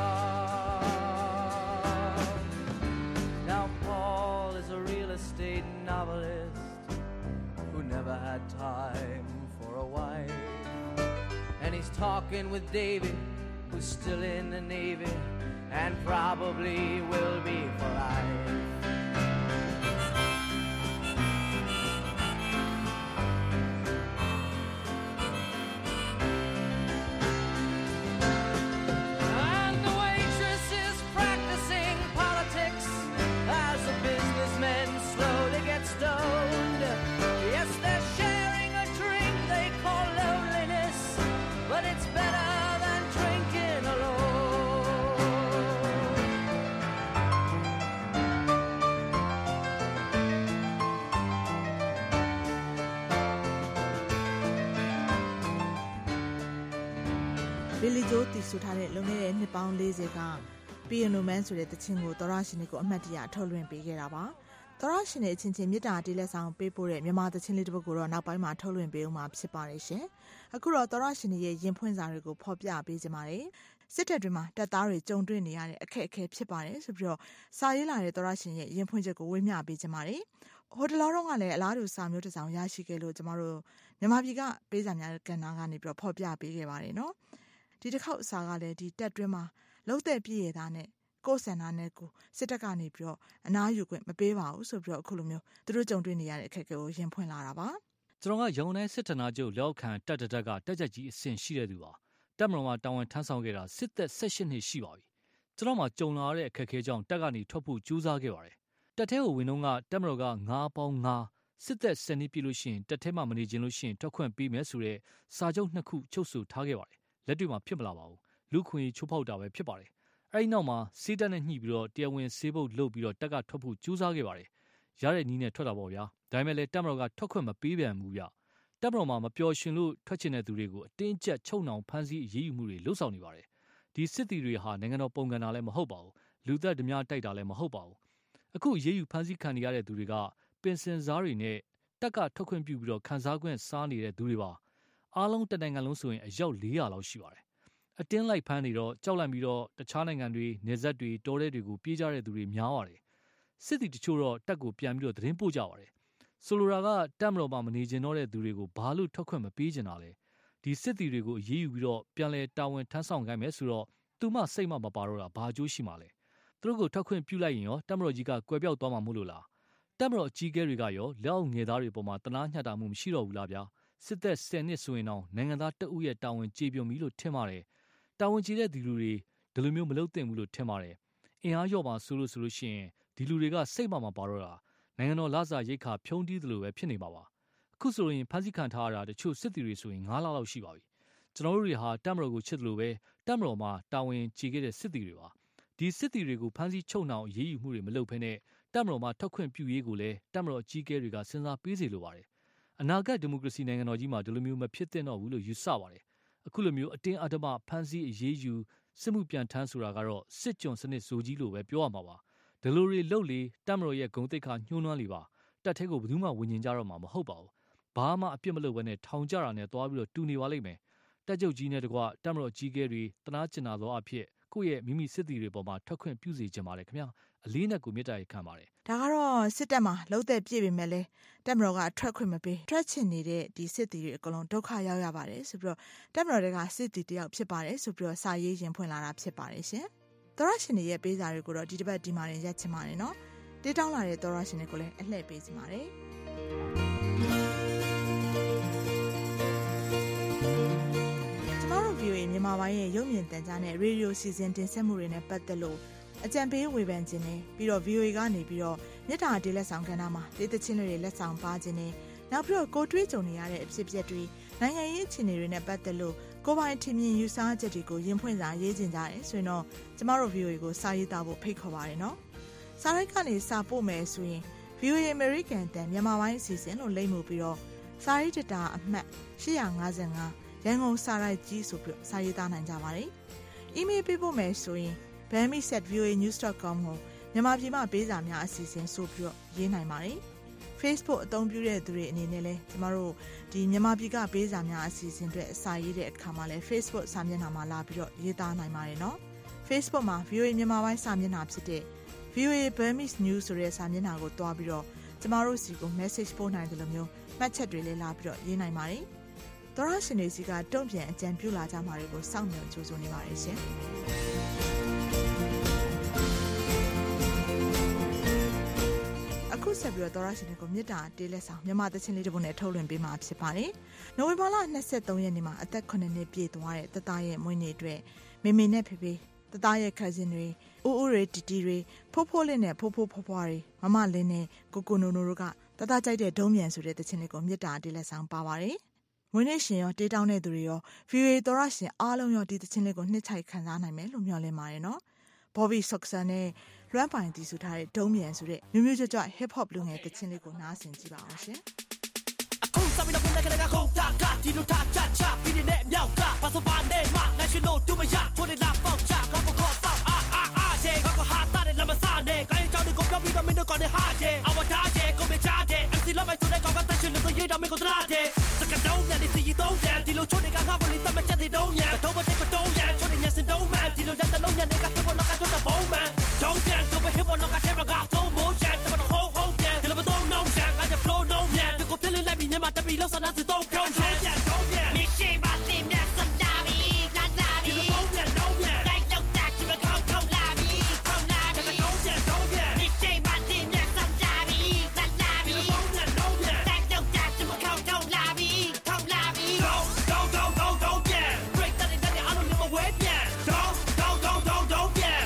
Now Paul is a real estate novelist who never had time for a wife, and he's talking with David, who's still in the Navy, and probably will be for life. And the waitress is practicing politics as the businessmen slowly get stoned. Yes, they're sharing a drink they call loneliness, but it's better than drinking alone. Billy Joe တည်ဆူထားတဲ့လွန်ခဲ့တဲ့နှစ်ပေါင်း၄၀က Piano Man ဆိုတဲ့တခြင်းကိုသောရရှင်တွေကိုအမှတ်တရထုတ်လွှင့်ပေးခဲ့တာပါ။သောရရှင်တွေအချင်းချင်းမေတ္တာတေးလက်ဆောင်ပေးပို့တဲ့မြန်မာတခြင်းလေးတစ်ပုဒ်ကိုတော့နောက်ပိုင်းမှာထုတ်လွှင့်ပေးဦးမှာဖြစ်ပါတယ်ရှင်။အခုတော့သောရရှင်တွေရဲ့ရင်ဖွင့်စာတွေကိုဖော်ပြပေးကြပါမယ်။စစ်တပ်တွေမှာတပ်သားတွေကြုံတွေ့နေရတဲ့အခက်အခဲဖြစ်ပါတယ်ဆိုပြီးတော့စာရေးလာတဲ့သောရရှင်ရဲ့ရင်ဖွင့်ချက်ကိုဝေမျှပေးကြပါမယ်။ဟိုတလောတော့ကလည်းအလားတူစာမျိုးတစ်စောင်ရရှိခဲ့လို့ကျမတို့မြန်မာပြည်ကပေးစာများကဏ္ဍကနေပြီးတော့ဖော်ပြပေးခဲ့ပါတယ်နော်။ဒီတစ်ခေါက်အစာကလည်းဒီတက်တွင်းမှာလုံးတဲ့ပြည့်ရတာနဲ့ကိုယ်ဆန္ဒနဲ့ကိုစစ်တပ်ကနေပြီးတော့အနားယူခွင့်မပေးပါဘူးဆိုပြီးတော့အခုလိုမျိုးသူတို့ကြုံတွေ့နေရတဲ့အခက်အခဲကိုရင်ဖွင့်လာတာပါကျွန်တော်ကရုံတိုင်းစစ်ဌာနချုပ်လက်ခံတက်တတက်ကတက်ချက်ကြီးအဆင့်ရှိတဲ့သူပါတက်မတော်မှာတာဝန်ထမ်းဆောင်ခဲ့တာစစ်သက်၁၈နှစ်ရှိပါပြီကျွန်တော်မှကြုံလာတဲ့အခက်အခဲကြောင့်တက်ကနေထွက်ဖို့ကြိုးစားခဲ့ပါတယ်တက်ထဲကိုဝင်တော့ကတက်မတော်ကငါးပေါင်းငါးစစ်သက်၁၀နှစ်ပြည့်လို့ရှိရင်တက်ထဲမှာမနေခြင်းလို့ရှိရင်ထွက်ခွင့်ပေးမယ်ဆိုတဲ့စာချုပ်နှစ်ခုချုပ်ဆိုထားခဲ့ပါတယ်လက်တွေ့မှာဖြစ်မလာပါဘူးလူခွင့်ချိုးဖောက်တာပဲဖြစ်ပါတယ်အဲ့ဒီနောက်မှာစေးတက်နဲ့ညှိပြီးတော့တရားဝင်ဆေးပုတ်လုပ်ပြီးတော့တက်ကထွက်ဖို့ကြိုးစားခဲ့ပါတယ်ရတဲ့နီးနဲ့ထွက်တာပေါ့ဗျာဒါပေမဲ့လည်းတက်မတော်ကထွက်ခွင့်မပေးပြန်ဘူးဗျတက်မတော်မှာမပျော်ရွှင်လို့ထွက်ချင်တဲ့သူတွေကိုအတင်းကျပ်ချုပ်နှောင်ဖမ်းဆီးအရေးယူမှုတွေလှုပ်ဆောင်နေပါတယ်ဒီစစ်တီတွေဟာနိုင်ငံတော်ပုံကန်တာလည်းမဟုတ်ပါဘူးလူသက်ဓမြတိုက်တာလည်းမဟုတ်ပါဘူးအခုအရေးယူဖမ်းဆီးခံရတဲ့သူတွေကပင်စင်စားတွေနဲ့တက်ကထွက်ခွင့်ပြုပြီးတော့ခံစားခွင့်စားနေတဲ့သူတွေပါအားလုံးတနိုင်ငံလုံးဆိုရင်အယောက်၄ရာလောက်ရှိပါတယ်အတင်းလိုက်ဖမ်းနေတော့ကြောက်လန့်ပြီးတော့တခြားနိုင်ငံတွေနေဆက်တွေတောထဲတွေကိုပြေးကြတဲ့သူတွေများပါတယ်စစ်တီတချို့တော့တက်ကိုပြန်ပြီးတော့သတင်းပို့ကြပါတယ်ဆိုလိုတာကတက်မတော်မှာမနေကျင်တော့တဲ့သူတွေကိုဘာလို့ထွက်ခွင့်မပေးကျင်တာလဲဒီစစ်တီတွေကိုအရေးယူပြီးတော့ပြန်လဲတာဝန်ထမ်းဆောင်ခိုင်းမယ်ဆိုတော့သူမှစိတ်မှမပါတော့တာဘာအကျိုးရှိမှာလဲသူတို့ကိုထွက်ခွင့်ပြုလိုက်ရင်ရောတက်မတော်ကြီးကကွယ်ပြောက်သွားမှာမို့လို့လားတက်မတော်အကြီးအကဲတွေကရောလက်အောက်ငယ်သားတွေပေါ်မှာတနာညှက်တာမှုမရှိတော့ဘူးလားဗျာစစ်သက်၁၀နှစ်ဆိုရင်တော့နိုင်ငံသားတအုပ်ရဲ့တာဝန်ကျေပွန်ပြီလို့ထင်ပါတယ်တာဝန်ကြီးတဲ့ဒီလူတွေဒီလိုမျိုးမလုပ်သင့်ဘူးလို့ထင်ပါတယ်အင်အားလျော့ပါဆိုလို့ဆိုလို့ရှိရင်ဒီလူတွေကစိတ်မှမပါတော့တာနိုင်ငံတော်လစာရိတ်ခါဖြုံးတီးသလိုပဲဖြစ်နေပါပါအခုဆိုရင်ဖမ်းဆီးခံထားရတာတချို့စစ်တီတွေဆိုရင်၅လလောက်ရှိပါပြီကျွန်တော်တို့တွေဟာတက်မတော်ကိုချစ်တယ်လို့ပဲတက်မတော်မှာတာဝန်ကြီးခဲ့တဲ့စစ်တီတွေပါဒီစစ်တီတွေကိုဖမ်းဆီးချုပ်နှောင်ရေးယူမှုတွေမလုပ်ဘဲနဲ့တက်မတော်မှာထောက်ခွင့်ပြုရေးကိုလည်းတက်မတော်အကြီးအကဲတွေကစဉ်းစားပေးစေလိုပါတယ်အနာဂတ်ဒီမိုကရေစီနိုင်ငံတော်ကြီးမှာဒီလိုမျိုးမဖြစ်သင့်တော့ဘူးလို့ယူဆပါတယ်အခုလိုမျိုးအတင်းအဓမ္မဖမ်းဆီးအရေးယူစစ်မှုပြန်ထမ်းဆိုတာကတော့စစ်ကြုံစနစ်ဇိုကြီးလိုပဲပြောရမှာပါဒီလိုတွေလှုပ်လေတက်မတော်ရဲ့ဂုံတိတ်ခါညှိုးနှွမ်းလေပါတက်ထဲကိုဘယ်သူမှဝင်ကျင်ကြတော့မှာမဟုတ်ပါဘူးဘာမှအပြစ်မလုပ်ဘဲနဲ့ထောင်ကြတာနဲ့သွားပြီးတော့တူနေပါလိမ့်မယ်တက်ကြုတ်ကြီးနဲ့တကွတက်မတော်ကြီးကဲတွေတနာကျင်နာသောအဖြစ်ကိုယ့်ရဲ့မိမိစစ်တီတွေပေါ်မှာထွက်ခွင့်ပြုစေချင်ပါတယ်ခင်ဗျာအလေးနက်ကိုမြစ်တာရခံပါတယ်။ဒါကတော့စစ်တပ်မှာလှုပ်သက်ပြည့်ပေမဲ့လည်းတပ်မတော်ကအထွက်ခွင့်မပေးထွက်ချင်နေတဲ့ဒီစစ်တီတွေအကုန်လုံးဒုက္ခရောက်ရပါတယ်ဆိုပြီးတော့တပ်မတော်တွေကစစ်တီတယောက်ဖြစ်ပါတယ်ဆိုပြီးတော့စာရေးရင်ဖွင့်လာတာဖြစ်ပါတယ်ရှင်။သောရရှင်တွေရဲ့ပေးစာတွေကိုတော့ဒီတစ်ပတ်ဒီမှာရက်ချင်ပါတယ်နော်။တေးတောင်းလာတဲ့သောရရှင်တွေကိုလည်းအလှည့်ပေးစီပါတယ်။ကျမတို့ ဗီအိုအေ မြန်မာပိုင်းရဲ့ရုပ်မြင်သံကြားနဲ့ရေဒီယိုစီစဉ်တင်ဆက်မှုတွေနဲ့ပတ်သက်လို့အကြံပေးဝေဖန်ခြင်းနဲ့ပြီးတော့ ဗီအိုအေ ကနေပြီးတော့မြေတားတေးလက်ဆောင်ကဏ္ဍမှာတေးသချင်းတွေလက်ဆောင်ပါခြင်းနဲ့နောက်ပြီးတော့ကိုတွေးကြုံနေရတဲ့အဖြစ်အပျက်တွေနိုင်ငံရေးအခြေအနေတွေနဲ့ပတ်သက်လို့ကိုပိုင်ထင်မြင်ယူဆချက်တွေကိုရင်ဖွင့်စာရေးခြင်းကြတယ်ဆိုရင်တော့ကျမတို့ ဗီအိုအေ ကိုစာရေးသားဖို့ဖိတ်ခေါ်ပါတယ်နော်။စာရိုက်ကနေစာပို့မယ်ဆိုရင် ဗီအိုအေ American တန်မြန်မာပိုင်းအစီအစဉ်လို့လိမ့်မှုပြီးတော့စာရေးတတာအမှတ်၈၅၅ရန်ကုန်စာရိုက်ကြီးဆိုပြီးစာရေးသားနိုင်ကြပါတယ်။ email ပေးဖို့မယ်ဆိုရင် burmese at v o a news dot com ကိုမြန်မာပြည်မှာပေးစာများအစီအစဉ်ဆိုပြီးတော့ရေးနိုင်ပါတယ်။ Facebook အသုံးပြုတဲ့သူတွေအနေနဲ့လည်းကျမတို့ဒီမြန်မာပြည်ကပေးစာများအစီအစဉ်တွေအစာရေးတဲ့အခါမှာလည်း Facebook စာမျက်နှာမှာလာပြီးတော့ရေးသားနိုင်ပါတယ်နော်။ Facebook မှာ ဗီအိုအေ မြန်မာပိုင်းစာမျက်နှာဖြစ်တဲ့ ဗီအိုအေ Burmese News ဆိုတဲ့စာမျက်နှာကိုတွားပြီးတော့ကျမတို့စီကို message ပို့နိုင်တယ်လို့မျိုးမှတ်ချက်တွေလည်းလာပြီးတော့ရေးနိုင်ပါတယ်။သောရရှင်တွေစီကတုံ့ပြန်အကြံပြုလာကြမှာတွေကိုစောင့်မျှော်ကြိုးစားနေပါတယ်ရှင်။အခုဆက်ပြီးတော့သောရရှင်တွေကိုမြေတားတေးလက်ဆောင်မြန်မာသချင်းလေးတစ်ပုဒ်နဲ့ထုတ်လွှင့်ပေးမှာဖြစ်ပါတယ်။နိုဝင်ဘာလ၂၃ရက်နေ့မှာအသက်9နှစ်ပြည့်သွားတဲ့တသားရဲ့မွေးနေ့အတွက်မေမေနဲ့ဖေဖေတသားရဲ့ cousin တွေဦးဦးတွေတီတီတွေဖိုးဖိုးလေးနဲ့ဖိုးဖိုးဖွားဖွားတွေမမလင်းနဲ့ကိုကိုနိုနိုတို့ကတသားကြိုက်တဲ့ဒုံးမြန်ဆိုတဲ့သချင်းလေးကိုမြေတားတေးလက်ဆောင်ပါပါတယ်။မွေးနေ့ရှင်ရောတေးတောင်းတဲ့သူတွေရော ဗီအိုအေ သောရရှင်အားလုံးရောဒီသချင်းလေးကိုနှစ်ချိုက်ခံစားနိုင်မယ်လို့မျှော်လင့်ပါတယ်နော်။ Bobby Soxer နဲ့လွမ်းပိုင်တီးဆိုထားတဲ့ဒုံးမြန်ဆိုတဲ့မျိုးမျိုးကြွကြွ hip hop လူငယ်သချင်းလေးကိုနားဆင်ကြည့်ပါအောင်ရှင်။အခုစပြီးတော့ခုနကကခုတ်တာကဒီလိုတာချာချာပြီးနေတဲ့မြောက်ကပါစပါနဲ့မ national တူမရထိုးနေတာပေါက်ချကောက်ကောက်ပေါက်အာအာအာချေကောက်ဟာတာတဲ့လမစားနဲ့ကိုင်းချောင်းကိုပြောပြီးတော့မင်းတို့ကနေဟာချေအဝတာချေကိုမချာချေ em xê လောက်ပဲဆိုတဲ့ကောက်ကတက်ချင်လို့ရေးတော့မင်းကိုတရာချေစကတုံးနဲ့ဒီစီတော့တဲ့ဒီလိုချိုးနေကငါ့ကိုလေးတမချက်တဲ့တုံးရတော့မတဲ့ကတော့ရချိုးနေညစင်တုံးမှဒီလိုတဲ့တုံးရနေကတော့တော့ကတော့ဘုံမှdon't dance over here on the camera got so much chance to the whole whole dance till the don't know chance I just flow no man to go feeling like me never to be lost and that's don't come chance don't yeah me shame my team that's some dummy not dummy you don't yeah no yeah like no that you come come live come live don't yeah don't yeah me shame my team that's some dummy not dummy you don't yeah no yeah like no that you come come live come live don't don't don't don't don't yeah break that in that I don't live away yeah don't don't don't don't don't yeah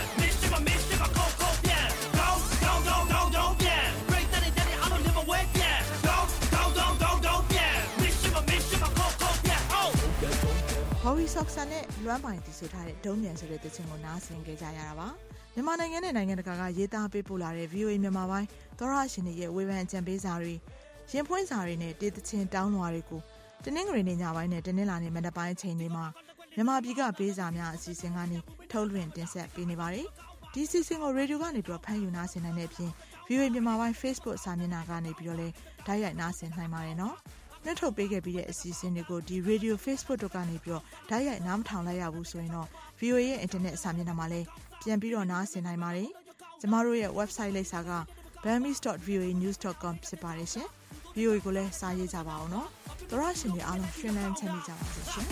Bobby Soxer နဲ့လွမ်းပိုင်တီးဆိုထားတဲ့ဒုံးမြန်ဆိုတဲ့သချင်းကိုနားဆင်ကြကြရတာပါမြန်မာနိုင်ငံနဲ့နိုင်ငံတကာကရေးသားပေးပို့လာတဲ့ ဗီအိုအေ မြန်မာပိုင်းသောရရှင်တွေရဲ့ဝေဖန်အကြံပေးစာတွေရင်ဖွင့်စာတွေနဲ့တေးသချင်းတောင်းလွှာတွေကိုတနင်္ဂနွေနေ့ညပိုင်းနဲ့တနင်္လာနေ့မနက်ပိုင်းအချိန်တွေမှာမြန်မာပြည်ကပေးစာများအစီအစဉ်ကနေထုတ်လွှင့်တင်ဆက်ပေးနေပါတယ်ဒီအစီအစဉ်ကိုရေဒီယိုကနေပြီးတော့ဖမ်းယူနားဆင်နိုင်တဲ့အပြင် ဗီအိုအေ မြန်မာပိုင်း Facebook စာမျက်နှာကနေပြီးတော့လည်းဓာတ်ရိုက်နားဆင်နိုင်ပါတယ်နော်နှထုတ်ပေးခဲ့ပြီးတဲ့အစီအစဉ်တွေကိုဒီ Radio Facebook တို့ကနေပြီးတော့ဓာတ်ရိုက်နားမထောင်လိုက်ရဘူးဆိုရင်တော့ ဗီအိုအေ ရဲ့ internet စာမျက်နှာမှာလည်းပြန်ပြီးတော့နားဆင်နိုင်ပါတယ်ကျမတို့ရဲ့ website လိပ်စာက burmese dot v o a news dot com ဖြစ်ပါတယ်ရှင် ဗီအိုအေ ကိုလည်းစာရေးကြပါအောင်နော်သောရရှင်တွေအားလုံးရှင်လန်းချမ်းမြေ့ကြပါစေရှင်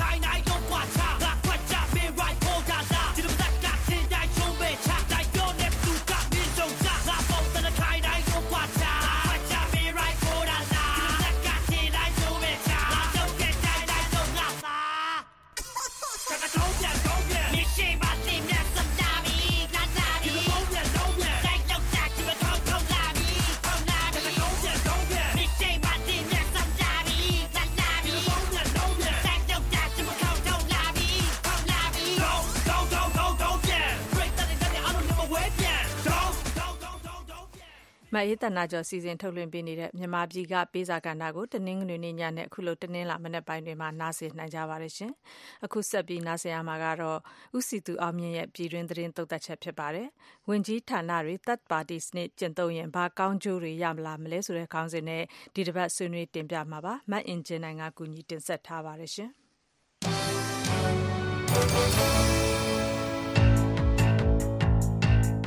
မအေးတနာကျော်စီစဉ်ထုတ်လွှင့်ပေးနေတဲ့မြန်မာပြည်ကပေးစာကဏ္ဍကိုတနင်္ဂနွေနေ့ညနဲ့အခုလိုတနင်္လာမနေ့ပိုင်းတွေမှာနားဆင်နိုင်ကြပါတယ်ရှင်။အခုဆက်ပြီးနားဆင်ရမှာကတော့ဦးစီသူအောင်မြင့်ရဲ့ပြည်တွင်းသတင်းသုတ်သက်ချက်ဖြစ်ပါတယ်။ဝင်ကြီးဌာနတွေ third party စနစ်ကျင့်သုံးရင်ဘာကောင်းကျိုးတွေရမလားမလဲဆိုတဲ့ခေါင်းစဉ်နဲ့ဒီတစ်ပတ်ဆွေးနွေးတင်ပြမှာပါ။မတ်အင်ဂျင်နိုင်ကကူညီတင်ဆက်ထားပါတယ်ရှင်။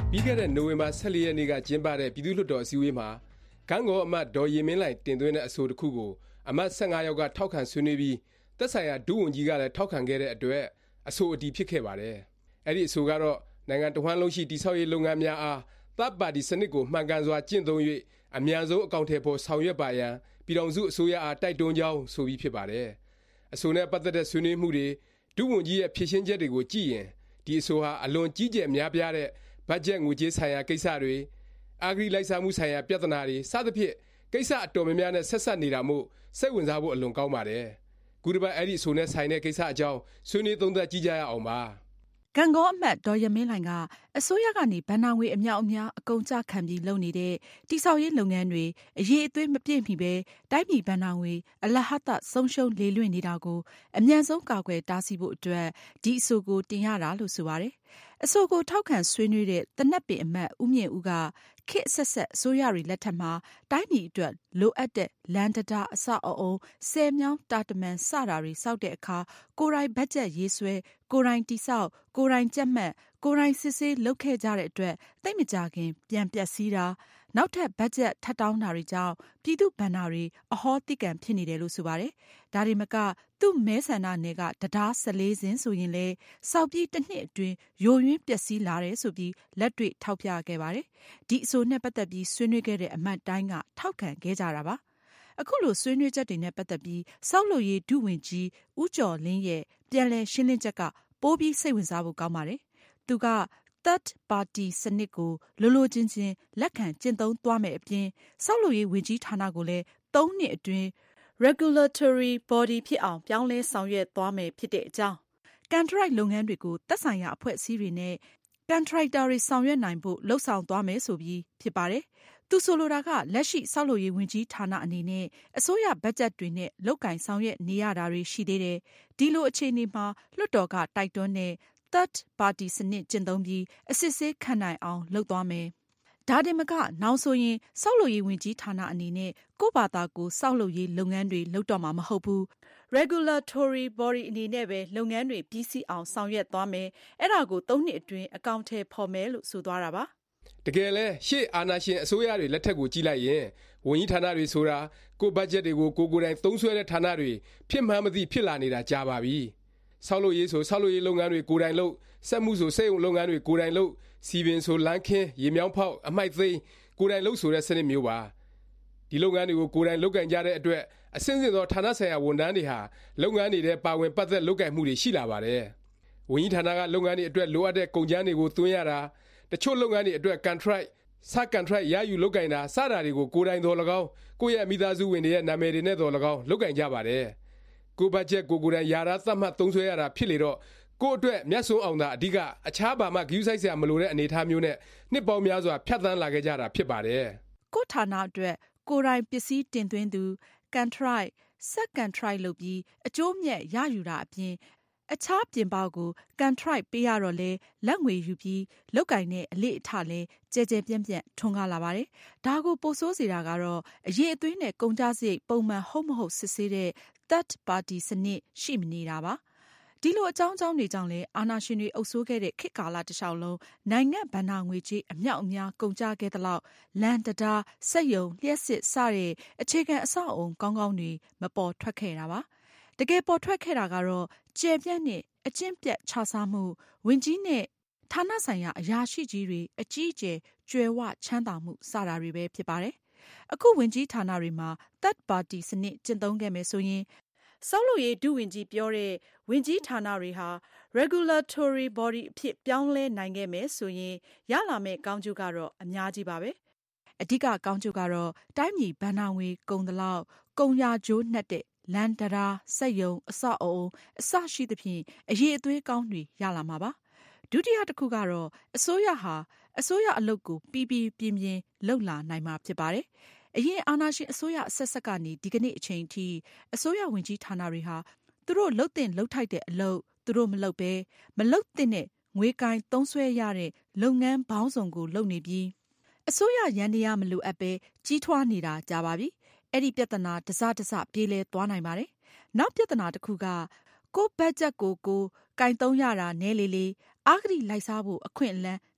ပြီးခဲ့တဲ့နိုဝင်ဘာဆယ့်လေးရက်နေ့ကကျင်းပတဲ့ပြည်သူ့လွှတ်တော်အစည်းအဝေးမှာကန်းကောအမတ်ဒေါ်ရီမင်းလှိုင်တင်သွင်းတဲ့အဆိုတစ်ခုကိုအမတ်ဆယ့်ငါးယောက်ကထောက်ခံဆွေးနွေးပြီးသက်ဆိုင်ရာဒုဝန်ကြီးကလည်းထောက်ခံခဲ့တဲ့အတွက်အဆိုအတည်ဖြစ်ခဲ့ပါတယ်။အဲ့ဒီအဆိုကတော့နိုင်ငံတစ်ဝှမ်းလုံးရှိတည်ဆောက်ရေးလုပ်ငန်းများအားတပ်ပါတီစနစ်ကိုမှန်ကန်စွာကျင့်သုံး၍အမြန်ဆုံးအကောင့်ထဲပေါ်ဆောင်ရွက်ပါရန်ပြည်ထောင်စုအစိုးရအားတိုက်တွန်းကြောင်းဆိုပြီးဖြစ်ပါတယ်။အဆိုနဲ့ပတ်သက်တဲ့ဆွေးနွေးမှုတွေဒုဝန်ကြီးရဲ့ဖြေရှင်းချက်တွေကိုကြည့်ရင်ဒီအဆိုဟာအလွန်ကြီးကျယ်များပြားတဲ့ဘတ်ဂျက်ငွေကြေးဆိုင်ရာကိစ္စတွေအာဂရိလိုက်စားမှုဆိုင်ရာပြဿနာတွေစသဖြင့်ကိစ္စအတော်များများနဲ့ဆက်ဆက်နေတာမို့စိတ်ဝင်စားဖို့အလွန်ကောင်းပါတယ်။ခုတစ်ပတ်အဲ့ဒီအဆိုနဲ့ဆိုင်တဲ့ကိစ္စအကြောင်းဆွေးနွေးသုံးသပ်ကြည့်ကြရအောင်ပါ။ကံကောအမတ်ဒေါ်ရမင်းလှိုင်ကအစိုးရကနေဘဏ္ဍာငွေအမြောက်အများအကုန်ကျခံပြီးလုပ်နေတဲ့တိဆောက်ရေးလုပ်ငန်းတွေအရေးအသွေးမပြည့်မီပဲတိုင်းပြည်ဘဏ္ဍာငွေအလဟဿဆုံးရှုံးလေလွင့်နေတာကိုအမြန်ဆုံးကာကွယ်တားဆီးဖို့အတွက်ဒီအဆိုကိုတင်ရတာလို့ဆိုပါတယ်။အဆိုကိုထောက်ခံဆွေးနွေးတဲ့တနက်ပင်အမတ်ဦးမြင့်ဦးကခေတ်အဆက်ဆက်အစိုးရတွေလက်ထက်မှာတိုင်းပြည်အတွက်လိုအပ်တဲ့လမ်းတံတားအဆောက်အအုံဆယ်မြောင်းတာတမန်စတာတွေစောက်တဲ့အခါကိုယ်တိုင်ဘတ်ဂျက်ရေးဆွဲကိုယ်တိုင်တိဆောက်ကိုယ်တိုင်ကြက်မှတ်ကိုယ်တိုင်စစ်ဆေးလုပ်ခဲ့ကြတဲ့အတွက်သိပ်မကြခင်ပြန်ပျက်စီးတာနောက်ထပ်ဘတ်ဂျက်ထပ်တောင်းတာတွေကြောင့်ပြည်သူ့ဘဏ္ဍာတွေအဟောတိကံဖြစ်နေတယ်လို့ဆိုပါတယ်။ဒါတွေမကသူ့မဲဆန္ဒနယ်ကတရားဆယ်လေးစင်းဆိုရင်လေစောက်ပြီးတစ်နှစ်အတွင်းယိုယွင်းပျက်စီးလာတယ်ဆိုပြီးလက်တွေ့ထောက်ပြခဲ့ပါတယ်။ဒီအဆိုနဲ့ပတ်သက်ပြီးဆွေးနွေးခဲ့တဲ့အမတ်တိုင်းကထောက်ခံခဲ့ကြတာပါ။အခုလိုဆွေးနွေးချက်တွေနဲ့ပတ်သက်ပြီးစောက်လုပ်ရေးဒုဝန်ကြီးဦးကျော်လင်းရဲ့ပြန်လည်ရှင်းလင်းချက်ကပိုပြီးစိတ်ဝင်စားဖို့ကောင်းပါတယ်။သူကThird Party စနစ်ကိုလိုလိုချင်းချင်းလက်ခံကျင့်သုံးသွားမယ်အပြင်ဆောက်လုပ်ရေးဝန်ကြီးဌာနကိုလည်းသုံးနှစ်အတွင်း regulatory body ဖြစ်အောင်ပြောင်းလဲဆောင်ရွက်သွားမယ်ဖြစ်တဲ့အကြောင်းကန်ထရိုက်လုပ်ငန်းတွေကိုသက်ဆိုင်ရာအဖွဲ့အစည်းတွေနဲ့ကန်ထရိုက်တာတွေဆောင်ရွက်နိုင်ဖို့လှုံ့ဆော်သွားမယ်ဆိုပြီးဖြစ်ပါတယ်။သူဆိုလိုတာကလက်ရှိဆောက်လုပ်ရေးဝန်ကြီးဌာနအနေနဲ့အစိုးရဘတ်ဂျက်တွေနဲ့လုပ်ကင်ဆောင်ရွက်နေရတာတွေရှိသေးတယ်။ဒီလိုအခြေအနေမှာလွှတ်တော်ကတိုက်တွန်းတဲ့Third Party စနစ်ကျင့်သုံးပြီးအစစ်ဆေးခံနိုင်အောင်လုပ်သွားမယ်။ဒါတင်မကနောက်ဆိုရင်ဆောက်လုပ်ရေးဝန်ကြီးဌာနအနေနဲ့ကိုယ့်ဘာသာကိုဆောက်လုပ်ရေးလုပ်ငန်းတွေလုပ်တော့မှာမဟုတ်ဘူး။ regulatory body အနေနဲ့ပဲလုပ်ငန်းတွေပြီးစီးအောင်ဆောင်ရွက်သွားမယ်။အဲ့ဒါကိုသုံးနှစ်အတွင်းအကောင့်ထဲပေါ်မယ်လို့ဆိုသွားတာပါ။တကယ်လဲရှေ့အာဏာရှင်အစိုးရတွေလက်ထက်ကိုကြည့်လိုက်ရင်ဝန်ကြီးဌာနတွေဆိုတာကိုယ့်ဘတ်ဂျက်တွေကိုကိုယ်ကိုယ်တိုင်သုံးစွဲတဲ့ဌာနတွေဖြစ်မှန်းမသိဖြစ်လာနေတာကြာပါပြီ။ဆောက်လုပ်ရေးဆိုဆောက်လုပ်ရေးလုပ်ငန်းတွေကိုယ်တိုင်လုပ်စက်မှုဆိုစက်ရုံလုပ်ငန်းတွေကိုယ်တိုင်လုပ်စီပင်ဆိုလမ်းခင်းရေမြောင်းဖောက်အမိုက်သိမ်းကိုယ်တိုင်လုပ်ဆိုတဲ့စနစ်မျိုးပါဒီလုပ်ငန်းတွေကိုကိုယ်တိုင်လုပ်ကင်ကြတဲ့အတွက်အစင်းစင်သောဌာနဆိုင်ရာဝန်ထမ်းတွေဟာလုပ်ငန်းတွေထဲပါဝင်ပတ်သက်လုပ်ကင်မှုတွေရှိလာပါတယ်ဝန်ကြီးဌာနကလုပ်ငန်းတွေအတွက်လိုအပ်တဲ့ကုန်ကျန်းတွေကိုသွင်းရတာတချို့လုပ်ငန်းတွေအတွက် contract စ contract ရယူလုပ်ကင်တာစတာတွေကိုကိုယ်တိုင်တော်၎င်းကိုယ့်ရဲ့မိသားစုဝင်တွေရဲ့နာမည်တွေနဲ့တော်၎င်းလုပ်ကင်ကြပါတယ်ကိုဘတ်ဂျက်ကိုကိုယ်တိုင်ယာရာသတ်မှတ်သုံးစွဲရတာဖြစ်လေတော့ကိုအတွက်မျက်စုံအောင်သာအဓိကအခြားဘာမှဂရုစိုက်စရာမလိုတဲ့အနေအထားမျိုးနဲ့နှစ်ပေါင်းများစွာဖြတ်သန်းလာခဲ့ကြတာဖြစ်ပါတယ်။ကိုဌာနအတွက်ကိုယ်တိုင်ပစ္စည်းတင်သွင်းသူကန်ထရိုက်စက်ကန်ထရိုက်လုပ်ပြီးအကျိုးမြတ်ရယူတာအပြင်အခြားပြင်ပကိုကန်ထရိုက်ပေးရတော့လဲလက်ငွေယူပြီးလောက်ကင်တဲ့အလေးအထလဲကြဲကြဲပြန့်ပြန့်ထွန်းကားလာပါတယ်။ဒါကိုပိုဆိုးစေတာကတော့အရေးအသွေးနဲ့ကုန်ကျစရိတ်ပုံမှန်ဟုတ်မဟုတ်စစ်ဆေးတဲ့Third Party စနစ်ရှိမနေတာပါ။ဒီလိုအကြောင်းအကြောင်းတွေကြောင့်လဲအာဏာရှင်တွေအုပ်စိုးခဲ့တဲ့ခေတ်ကာလတစ်လျှောက်လုံးနိုင်ငံဘဏ္ဍာငွေကြေးအမြောက်အများကုန်ကျခဲ့သလောက်လန်တတားစက်ယုံလျှက်စစ်စတဲ့အခြေခံအဆောက်အုံကောင်းကောင်းတွေမပေါ်ထွက်ခဲ့တာပါ။တကယ်ပေါ်ထွက်ခဲ့တာကတော့ကျယ်ပြန့်တဲ့အကျင့်ပြတ်ခြစားမှုဝင်ကြီးနဲ့ဌာနဆိုင်ရာအရာရှိကြီးတွေအကြီးအကျယ်ကြွယ်ဝချမ်းသာမှုစတာတွေပဲဖြစ်ပါတယ်။အခုဝင်ကြီးဌာနတွေမှာ Third Party စနစ်ကျင့်သုံးခဲ့မယ်ဆိုရင်ဆောက်လုပ်ရေးဒုဝန်ကြီးပြောတဲ့ဝင်ကြီးဌာနတွေဟာ regulatory body အဖြစ်ပြောင်းလဲနိုင်ခဲ့မယ်ဆိုရင်ရလာမယ့်ကောင်းကျိုးကတော့အများကြီးပါပဲအဓိကကောင်းကျိုးကတော့တိုင်းပြည်ဘဏ္ဍာငွေကုန်သလောက်ကုန်ရကြိုးနှက်တဲ့လန်တရာစက်ယုံအဆောက်အအုံအစရှိသဖြင့်အရေးအသွေးကောင်းတွေရလာမှာပါဒုတိယတစ်ခုကတော့အစိုးရဟာအစိုးရအလုပ်ကိုပြီးပြီးပြင်းပြင်းလုပ်လာနိုင်မှာဖြစ်ပါတယ်အရင်အာဏာရှင်အစိုးရအဆက်ဆက်ကနေဒီကနေ့အချိန်ထိအစိုးရဝင်ကြီးဌာနတွေဟာသူတို့လှုပ်တင်လှုပ်ထိုက်တဲ့အလုပ်သူတို့မလုပ်ဘဲမလုပ်တဲ့ငွေကိုင်းသုံးဆွဲရတဲ့လုပ်ငန်းပေါင်းစုံကိုလုပ်နေပြီးအစိုးရရန်တရားမလိုအပ်ပဲကြီးထွားနေတာကြာပါပြီအဲ့ဒီပြဿနာတစတစပြေးလဲသွားနိုင်ပါတယ်နောက်ပြဿနာတစ်ခုကကိုဘတ်ဂျက်ကိုကိုကင်သုံးရတာနဲလေလေအာဂရိလိုက်စားဖို့အခွင့်အလမ်း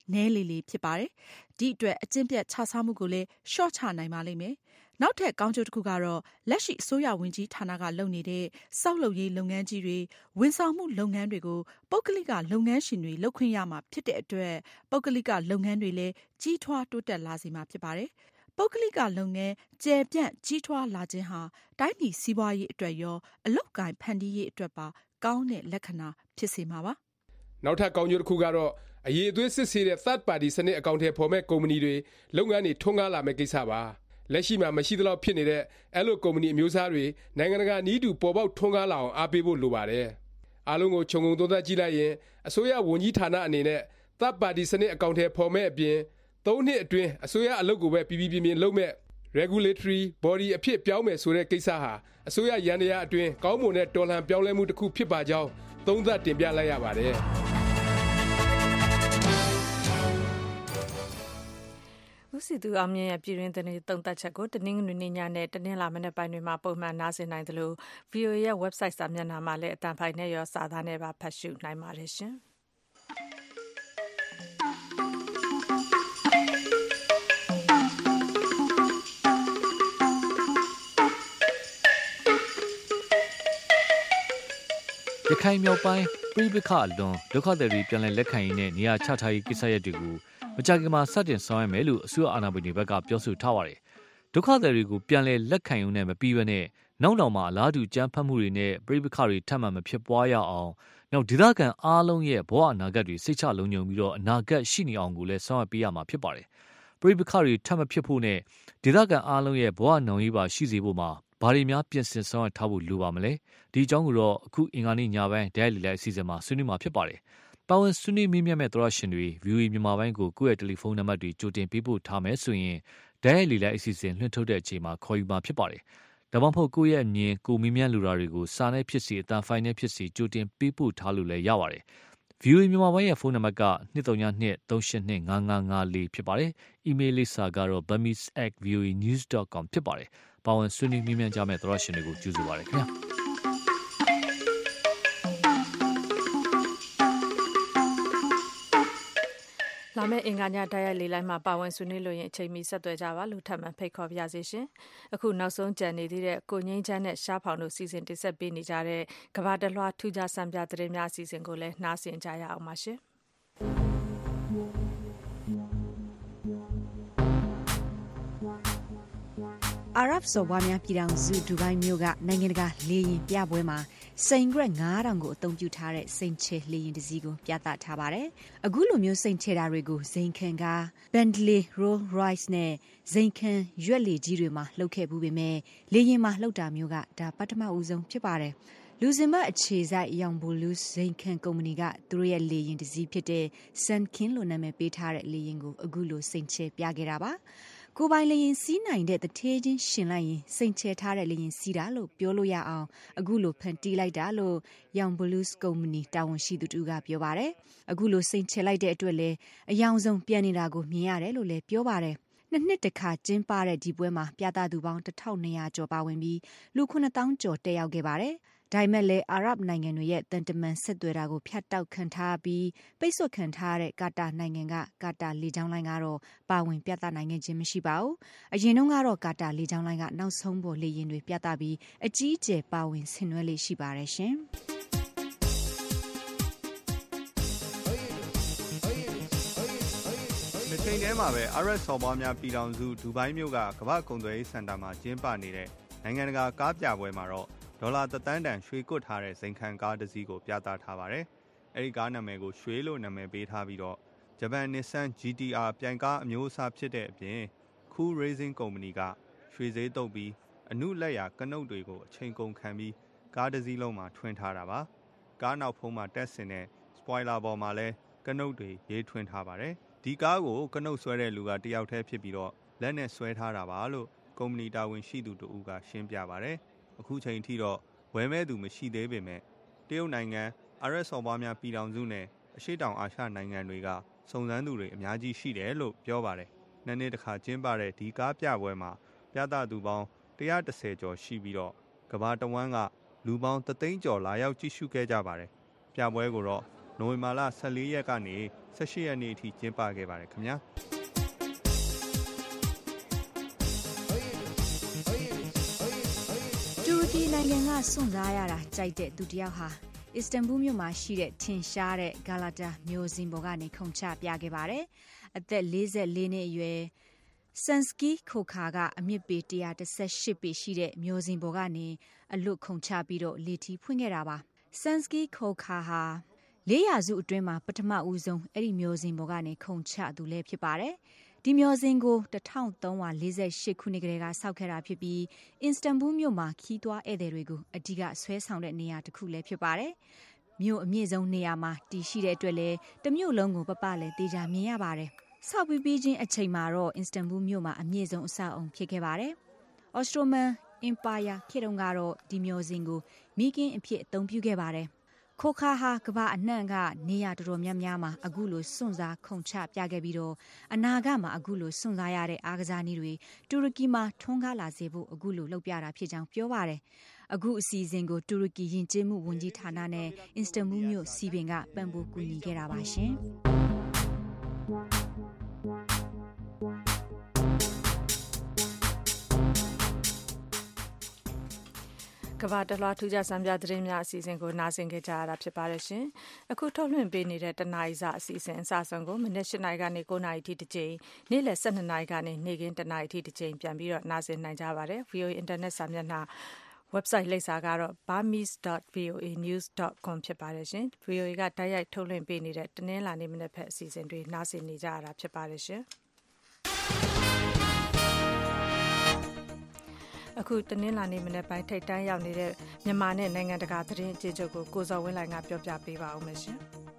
နည်းလေလေဖြစ်ပါတယ်။ဒီအတွက်အကျင့်ပြတ်ခြစားမှုကိုလည်းလျှော့ချနိုင်ပါလိမ့်မယ်။နောက်ထပ်ကောင်းကျိုးတစ်ခုကတော့လက်ရှိအစိုးရဝန်ကြီးဌာနကလုပ်နေတဲ့စောက်လုပ်ရေးလုပ်ငန်းကြီးတွေဝန်ဆောင်မှုလုပ်ငန်းတွေကိုပုဂ္ဂလိကလုပ်ငန်းရှင်တွေလုပ်ခွင့်ရမှာဖြစ်တဲ့အတွက်ပုဂ္ဂလိကလုပ်ငန်းတွေလည်းကြီးထွားတိုးတက်လာစေမှာဖြစ်ပါတယ်။ပုဂ္ဂလိကလုပ်ငန်းကျယ်ပြန့်ကြီးထွားလာခြင်းဟာတိုင်းပြည်စီးပွားရေးအတွက်ရောအလုပ်ကိုင်ဖန်တီးရေးအတွက်ပါကောင်းတဲ့လက္ခဏာဖြစ်စေမှာပါ။နောက်ထပ်ကောင်းကျိုးတစ်ခုကတော့အရေးအသွေးစစ်ဆေးတဲ့ third party စနစ်အကောင့်ထဲပေါ်မဲ့ကုမ္ပဏီတွေလုပ်ငန်းတွေထွန်းကားလာမဲ့ကိစ္စပါလက်ရှိမှာမရှိသလောက်ဖြစ်နေတဲ့အဲ့လိုကုမ္ပဏီအမျိုးအစားတွေနိုင်ငံတကာနည်းတူပေါ်ပေါက်ထွန်းကားလာအောင်အားပေးဖို့လိုပါတယ်အားလုံးကိုခြုံငုံသုံးသပ်ကြည့်လိုက်ရင်အစိုးရဝန်ကြီးဌာနအနေနဲ့ third party စနစ်အကောင့်ထဲပေါ်မဲ့အပြင်သုံးနှစ်အတွင်းအစိုးရအလုပ်ကိုပဲပြည်ပြည်ပြင်းပြင်းလုပ်မဲ့ regulatory body အဖြစ်ပြောင်းမယ်ဆိုတဲ့ကိစ္စဟာအစိုးရရန်တရားအတွင်းကောင်းမွန်တဲ့တော်လှန်ပြောင်းလဲမှုတစ်ခုဖြစ်ပါကြောင်းသုံးသပ်တင်ပြလိုက်ရပါတယ်ဦးစီသူအောင်မြင့်ရဲ့ပြည်တွင်းသတင်းသုံးသပ်ချက်ကိုတနင်္ဂနွေနေ့ညနဲ့တနင်္လာမနေ့ပိုင်းတွေမှာပုံမှန်နားဆင်နိုင်သလို ဗီအိုအေ ရဲ့ website စာမျက်နှာမှာလည်းအတန်ဖိုင်နဲ့ရောစာသားနဲ့ပါဖတ်ရှုနိုင်ပါတယ်ရှင်ရခိုင်မြောက်ပိုင်းပြည်ပခအလွန်ဒုက္ခသည်တွေပြန်လည်လက်ခံရေးနဲ့နေရာချထားရေးကိစ္စရပ်တွေကိုမကြာခင်မှာစတင်ဆောင်ရွက်မယ်လို့အစိုးရအာဏာပိုင်တွေဘက်ကပြောဆိုထားပါတယ်။ဒုက္ခသည်တွေကိုပြန်လည်လက်ခံရုံနဲ့မပြီးဘဲနဲ့နောက်နောက်မှာအလားတူကြမ်းဖက်မှုတွေနဲ့ပြည်ပခတွေထပ်မံမဖြစ်ပွားရအောင်နောက်ဒေသခံအားလုံးရဲ့ဘဝအနာဂတ်တွေစိတ်ချလုံခြုံပြီးတော့အနာဂတ်ရှိနေအောင်ကိုလည်းဆောင်ရွက်ပေးရမှာဖြစ်ပါတယ်။ပြည်ပခတွေထပ်မဖြစ်ဖို့နဲ့ဒေသခံအားလုံးရဲ့ဘဝနောင်ရေးပါရှိစေဖို့မှာဘာတွေများပြင်ဆင်ဆောင်ရွက်ထားဖို့လိုပါမလဲဒီအကြောင်းကိုတော့အခုအင်္ဂါနေ့ညပိုင်းဒဲလီလိုက်အစီအစဉ်မှာဆွေးနွေးမှာဖြစ်ပါတယ်ပါဝင်ဆွေးနွေးမိမြတ်မဲ့သောရရှင်တွေ ဗီအိုအေ မြန်မာပိုင်းကိုကိုယ့်ရဲ့တယ်လီဖုန်းနံပါတ်တွေကြိုတင်ပေးပို့ထားမယ်ဆိုရင်ဒဲလီလိုက်အစီအစဉ်လွှင့်ထုတ်တဲ့အချိန်မှာခေါ်ယူမှာဖြစ်ပါတယ်ဒါမှမဟုတ်ကိုယ့်ရဲ့အမြင်ကိုမိမြတ်လူတာတွေကိုစာနဲ့ဖြစ်စီအတန်ဖိုင်နဲ့ဖြစ်စီကြိုတင်ပေးပို့ထားလို့လည်းရပါတယ် ဗီအိုအေ မြန်မာပိုင်းရဲ့ဖုန်းနံပါတ်က two three two two three eight two five five five four ဖြစ်ပါတယ်အီးမေးလ်လိပ်စာကတော့ burmese at v o a news dot com ဖြစ်ပါတယ်ပါဝင်ဆွေးနွေးမိမြတ်ကြမဲ့သောရရှင်တွေကိုကြိုဆိုပါရခင်ဗျာလာမယ့်အင်္ဂါညတိုက်ရိုက်လေးလိုက်မှာပါဝင်ဆွေးနွေးလို့ရင်အချိန်မီဆက်သွယ်ကြပါလို့ထပ်မံဖိတ်ခေါ်ပါရစေရှင်။အခုနောက်ဆုံးကြံနေသေးတဲ့ကိုငိမ့်ချမ်းနဲ့ရှားဖောင်တို့စီစဉ်တင်ဆက်ပေးနေကြတဲ့ကဘာတလွှာထူးခြားစံပြသတင်းများအစီအစဉ်ကိုလည်းနှားဆင်ကြရအောင်ပါရှင်။အာရပ်စော်ဘွားများပြည်ထောင်စုဒူဘိုင်းမြို့ကနိုင်ငံတကာလေယာဉ်ပြပွဲမှာစိန်ဂရက်five thousandကိုအသုံးပြုထားတဲ့စိန်ချေလေယာဉ်တစ်စီးကိုပြသထားပါတယ်။အခုလိုမျိုးစိန်ချေတာတွေကိုဇိန်ခံက Bentley Rolls Royce နဲ့ဇိန်ခံရွက်လေကြီးတွေမှာလှုပ်ခဲ့ဘူးပေမဲ့လေယာဉ်မှာလှုပ်တာမျိုးကဒါပထမဦးဆုံးဖြစ်ပါတယ်။လူစင်မအခြေစိုက်ရောင်ဘူလူးဇိန်ခံကုမ္ပဏီကသူတို့ရဲ့လေယာဉ်တစ်စီးဖြစ်တဲ့ Sunkin လို့နာမည်ပေးထားတဲ့လေယာဉ်ကိုအခုလိုစိန်ချေပြခဲ့တာပါ။ကိုပိုင်လေရင်စီးနိုင်တဲ့တထေးချင်းရှင်လိုက်ရင်စိန်ချဲထားတဲ့လေရင်စီးတာလို့ပြောလို့ရအောင်အခုလိုဖန်တီးလိုက်တာလို့ရောင်ဘလူးစ်ကုမ္ပဏီတာဝန်ရှိသူတူကပြောပါတယ်အခုလိုစိန်ချဲလိုက်တဲ့အတွက်လည်းအယောင်ဆုံးပြန်နေတာကိုမြင်ရတယ်လို့လည်းပြောပါတယ်နှစ်နှစ်တခါကျင်းပတဲ့ဒီပွဲမှာပြသသူပေါင်းtwelve hundredကျော်ပါဝင်ပြီးလူnine thousandကျော်တက်ရောက်ခဲ့ပါတယ်ဒါပေမဲ့လည်းအာရပ်နိုင်ငံတွေရဲ့တန်တမန်ဆက်သွယ်တာကိုဖျက်တောက်ခံထားပြီးပိတ်ဆို့ခံထားတဲ့ကာတာနိုင်ငံကကာတာလေကြောင်းလိုင်းကတော့ပါဝင်ပြသနိုင်ခြင်းမရှိပါဘူး။အရင်တုန်းကတော့ကာတာလေကြောင်းလိုင်းကနောက်ဆုံးပေါ်လေယာဉ်တွေပြသပြီးအကြီးအကျယ်ပါဝင်ဆင်နွှဲလေးရှိပါတယ်ရှင်။ဒီချိန်ထဲမှာပဲအာရပ်စော်ဘွားများပြည်ထောင်စုဒူဘိုင်းမြို့ကကမ္ဘာ့ကုန်သွယ်ရေးစင်တာမှာကျင်းပနေတဲ့နိုင်ငံတကာကားပြပွဲမှာတော့ဒေါ်လာတစ်သန်းတန်ရွှေကွတ်ထားတဲ့ဇိန်ခံကားတစ်စီးကိုပြသထားပါတယ်။အဲဒီကားနာမည်ကိုရွှေလို့နာမည်ပေးထားပြီးတော့ဂျပန် Nissan ဂျီ တီ အာ ပြိုင်ကားအမျိုးအစားဖြစ်တဲ့အပြင် Cool Racing ကုမ္ပဏီကရွှေဈေးတုပ်ပြီးအနုလက်ရာကနုတ်တွေကိုအချိန်ကုန်ခံပြီးကားတစ်စီးလုံးမှာထွင်းထားတာပါ။ကားနောက်ဖုံးမှာတက်ဆင်တဲ့ spoiler ပေါ်မှာလည်းကနုတ်တွေရေးထွင်းထားပါတယ်။ဒီကားကိုကနုတ်ဆွဲတဲ့လူကတယောက်တည်းဖြစ်ပြီးတော့လက်နဲ့ဆွဲထားတာပါလို့ကုမ္ပဏီတာဝန်ရှိသူတို့ကရှင်းပြပါတယ်။အခုချိန်ထိတော့ဝယ်မဲ့သူမရှိသေးပေမဲ့တရုတ်နိုင်ငံအာရပ်စော်ဘွားများပြည်ထောင်စုနဲ့အရှေ့တောင်အာရှနိုင်ငံတွေကစုံစမ်းသူတွေအများကြီးရှိတယ်လို့ပြောပါတယ်။နှစ်နှစ်တစ်ခါကျင်းပတဲ့ဒီကားပြပွဲမှာပြသသူပေါင်းone hundred tenကျော်ရှိပြီးတော့ကမ္ဘာတဝန်းကလူပေါင်းတသိန်းကျော်လာရောက်ကြည့်ရှုခဲ့ကြပါတယ်။ပြပွဲကိုတော့နိုဝင်ဘာလဆယ်လေးရက်ကနေဆယ့်ရှစ်ရက်နေ့အထိကျင်းပခဲ့ပါတယ်ခင်ဗျာတူရကီနိုင်ငံကစွန့်စားရတာကြိုက်တဲ့သူတစ်ယောက်ဟာအစ္စတန်ဘူမြို့မှာရှိတဲ့ထင်ရှားတဲ့ဂါလာတာမျိုးစင်ပေါ်ကနေခုန်ချပြခဲ့ပါတယ်။အသက်လေးဆယ်လေးနှစ်အရွယ်ဆန်စကီခိုခါကအမြင့်ပေone hundred eighty-eightပေရှိတဲ့မျိုးစင်ပေါ်ကနေအလွတ်ခုန်ချပြီးတော့လေထီဖွင့်ခဲ့တာပါ။ဆန်စကီခိုခါဟာလေးရာစုအတွင်းမှာပထမဦးဆုံးအဲ့ဒီမျိုးစင်ပေါ်ကနေခုန်ချသူလည်းဖြစ်ပါတယ်။ဒီမျိုးစင်ကိုone thousand three hundred forty-eightခုနှစ်ကလေးကစောက်ခဲ့တာဖြစ်ပြီးအစ္စတန်ဘူမြို့မှာခီးသွွားဧည့်သည်တွေကိုအဓိကဆွဲဆောင်တဲ့နေရာတစ်ခုလည်းဖြစ်ပါတယ်။မြို့အမြင့်ဆုံးနေရာမှာတည်ရှိတဲ့အတွက်လည်းတမြို့လုံးကိုပပလည်းတေချာမြင်ရပါတယ်။ဆောက်ပြီးပြီးချင်းအချိန်မှာတော့အစ္စတန်ဘူမြို့မှာအမြင့်ဆုံးအဆောက်အုံဖြစ်ခဲ့ပါတယ်။ Ottoman Empire ခေတ်တုန်းကတော့ဒီမျိုးစင်ကိုမိခင်အဖြစ်အသုံးပြုခဲ့ပါတယ်။ခိုခါဟာကမ္ဘာအနှံ့ကနေရာတော်တော်များများမှာအခုလိုစွန့်စားခုန်ချပြခဲ့ပြီးတော့အနာဂတ်မှာအခုလိုစွန့်စားရတဲ့အားကစားနည်းတွေတူရကီမှာထွန်းကားလာစေဖို့အခုလိုလုပ်ပြတာဖြစ်ကြောင်းပြောပါတယ်။အခုအစီအစဉ်ကိုတူရကီယဉ်ကျေးမှုဝန်ကြီးဌာနနဲ့အစ္စတန်ဘူမြို့စီပင်ကပံ့ပိုးကူညီခဲ့တာပါရှင်။ကဘာတလွှာထူးခြားစံပြသတင်းများအစီအစဉ်ကိုနားဆင်ကြကြရတာဖြစ်ပါတယ်ရှင်။အခုထုတ်လွှင့်ပေးနေတဲ့တနားရီစာအစီအစဉ်အစဆုံးကိုမိနစ်၈နာရီကနေ၉နာရီထိတစ်ကြိမ်နေ့လယ်၁၂နာရီကနေနေ့ကင်း၁နာရီထိတစ်ကြိမ်ပြန်ပြီးတော့နားဆင်နိုင်ကြပါတယ်။ဗီအိုအေ Internet စာမျက်နှာ website လိပ်စာကတော့ burmese dot v o a news dot com ဖြစ်ပါတယ်ရှင်။ ဗီအိုအေကတိုက်ရိုက်ထုတ်လွှင့်ပေးနေတဲ့တနင်္လာနေ့မနက်ဖက်အစီအစဉ်တွေနားဆင်နေကြရတာဖြစ်ပါတယ်ရှင်။အခုတနင်္လာနေ့မနေ့ပိုင်းထိတ်တန်းရောက်နေတဲ့မြန်မာနဲ့နိုင်ငံတကာသတင်းအကြေအကျုပ်ကိုကိုစော်ဝင်းလိုင်ကပြောပြပေးပါဦးမယ်ရှင်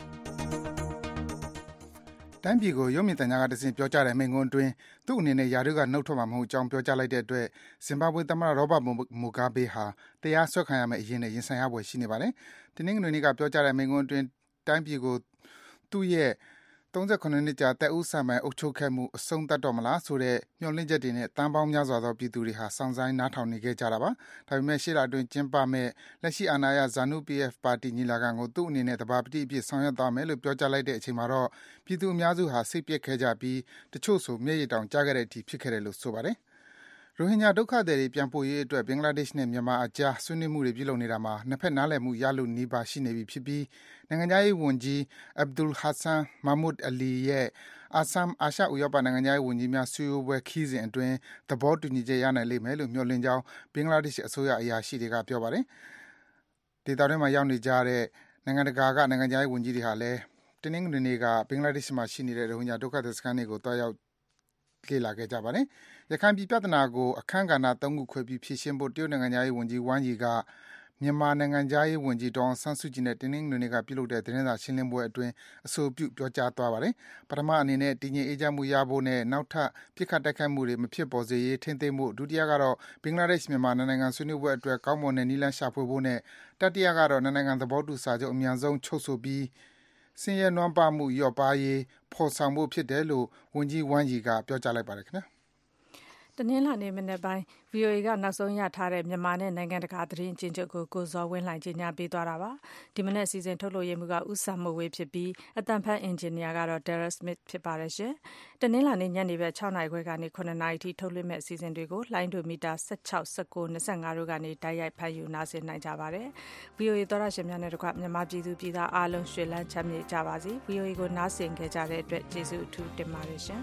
။တိုင်းပြည်ကိုရုပ်မြင်သံကြားကတဆင့်ပြောကြားတဲ့မိန့်ခွန်းအတွင်းသူ့အနေနဲ့ယာရုကနှုတ်ထွက်မှာမဟုတ်ကြောင်းပြောကြားလိုက်တဲ့အတွက်ဇင်ဘာဘွေသမ္မတရောဘတ်မူဂါဘေးဟာတရားစွဲခံရမယ့်အရေးနဲ့ရင်ဆိုင်ရပွဲရှိနေပါတယ်။တင်းငွေနေ့ကပြောကြားတဲ့မိန့်ခွန်းအတွင်းတိုင်းပြည်ကိုသူ့ရဲ့thirty-sevenနှစ်ကြာတက်ဦးဆံပိုင်အုပ်ချုပ်ခဲ့မှုအဆုံးသတ်တော့မလားဆိုတဲ့မျှော်လင့်ချက်တွေနဲ့တန်ပေါင်းများစွာသောပြည်သူတွေဟာစောင့်ဆိုင်နားထောင်နေခဲ့ကြတာပါ။ဒါပေမဲ့ရှေ့လအတွင်းကျင်းပမဲ့လက်ရှိအာဏာရ ZANU-P F ပါတီညီလာခံကိုသူ့အနေနဲ့တဘာပတိအဖြစ်ဆောင်ရွက်သွားမယ်လို့ပြောကြားလိုက်တဲ့အချိန်မှာတော့ပြည်သူအများစုဟာစိတ်ပျက်ခဲ့ကြပြီးတချို့ဆိုမျက်ရည်တောင်ကျခဲ့တဲ့အထိဖြစ်ခဲ့တယ်လို့ဆိုပါတယ်။ရိုဟင်ဂျာဒုက္ခသည်တွေပြန်ပို့ရေးအတွက်ဘင်္ဂလားဒေ့ရှ်နဲ့မြန်မာအကြားဆွေးနွေးမှုတွေပြုလုပ်နေတာမှာနှစ်ဖက်နားလည်မှုရလို့နီးပါးရှိနေပြီဖြစ်ပြီးနိုင်ငံခြားရေးဝန်ကြီး Abdul Hassan Mahmood Ali ရဲ့အာဆမ်အာရှဥရောပနိုင်ငံခြားရေးဝန်ကြီးများဆွေးနွေးပွဲခီးစဉ်အတွင်းသဘောတူညီချက်ရနိုင်လိမ့်မယ်လို့မျှော်လင့်ကြောင်းဘင်္ဂလားဒေ့ရှ်အစိုးရအရာရှိတွေကပြောပါတယ်။ဒေသတွင်းမှာရောက်နေကြတဲ့နိုင်ငံတကာကနိုင်ငံခြားရေးဝန်ကြီးတွေဟာလည်းတနင်္ဂနွေနေ့ကဘင်္ဂလားဒေ့ရှ်မှာရှိနေတဲ့ရိုဟင်ဂျာဒုက္ခသည်စခန်းတွေကိုတွားရောက်လေ့လာခဲ့ကြပါတယ်။ရခိုင်ပြည်ပြဿနာကိုအခန်းကဏ္ဍသုံးခုခွဲပြီးဖြေရှင်းဖို့တရုတ်နိုင်ငံခြားရေးဝန်ကြီးဝမ်ယီကမြန်မာနိုင်ငံခြားရေးဝန်ကြီးဒေါ်အောင်ဆန်းစုကြည်နဲ့တင်းနှင်းနွေနေ့ကပြုလုပ်တဲ့သတင်းစာရှင်းလင်းပွဲအတွင်းအဆိုပြုပြောကြားသွားပါတယ်။ပထမအနေနဲ့တည်ငြိမ်အေးချမ်းမှုရဖို့နဲ့နောက်ထပ်ပြစ်ခတ်တိုက်ခိုက်မှုတွေမဖြစ်ပေါ်စေရေးထိန်းသိမ်းမှုဒုတိယကတော့ဘင်္ဂလားဒေ့ရှ်မြန်မာနိုင်ငံဆွေးနွေးပွဲအတွက်ကောင်းမွန်တဲ့နည်းလမ်းရှာဖွေဖို့နဲ့တတိယကတော့နိုင်ငံသဘောတူစာချုပ်အမြန်ဆုံးချုပ်ဆိုပြီးဆင်းရဲနွမ်းပါမှုလျော့ပါးရေးဖော်ဆောင်ဖို့ဖြစ်တယ်လို့ဝန်ကြီးဝမ်ယီကပြောကြားလိုက်ပါတယ်ခင်ဗျာတနင်္လာနေ့မနေ့ပိုင်း ဗီအိုအေကနောက်ဆုံးရထားတဲ့မြန်မာနဲ့နိုင်ငံတကာသတင်းအကျဉ်းချုပ်ကိုကိုစော်ဝင်းလှိုင်ကြီးညာပေးသွားတာပါဒီမနေ့အစီအစဉ်ထုတ်လို့ရမှုကဥဆာမိုဝေးဖြစ်ပြီးအတန်ဖတ်အင်ဂျင်နီယာကတော့ Derek Smith ဖြစ်ပါတယ်ရှင်တနင်္လာနေ့ညနေဘက်sixနာရီခွဲကနေnineနာရီထိထုတ်လွှင့်မဲ့အစီအစဉ်တွေကိုလိုင်းဒိုမီတာsixteen, nineteen, twenty-fiveတို့ကနေတိုက်ရိုက်ဖတ်ယူနားဆင်နိုင်ကြပါတယ် ဗီအိုအေသောရရှင်များနဲ့တကွမြန်မာပြည်သူပြည်သားအားလုံးရွှေလန်းချမ်းမြေ့ကြပါစေ ဗီအိုအေကိုနားဆင်ကြတဲ့အတွက်ကျေးဇူးအထူးတင်ပါတယ်ရှင်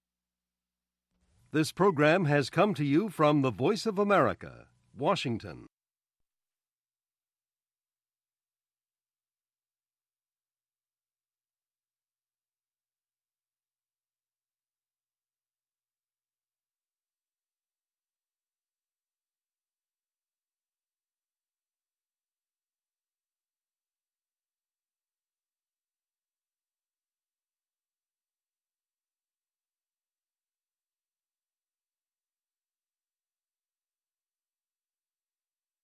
This program has come to you from the Voice of America, Washington.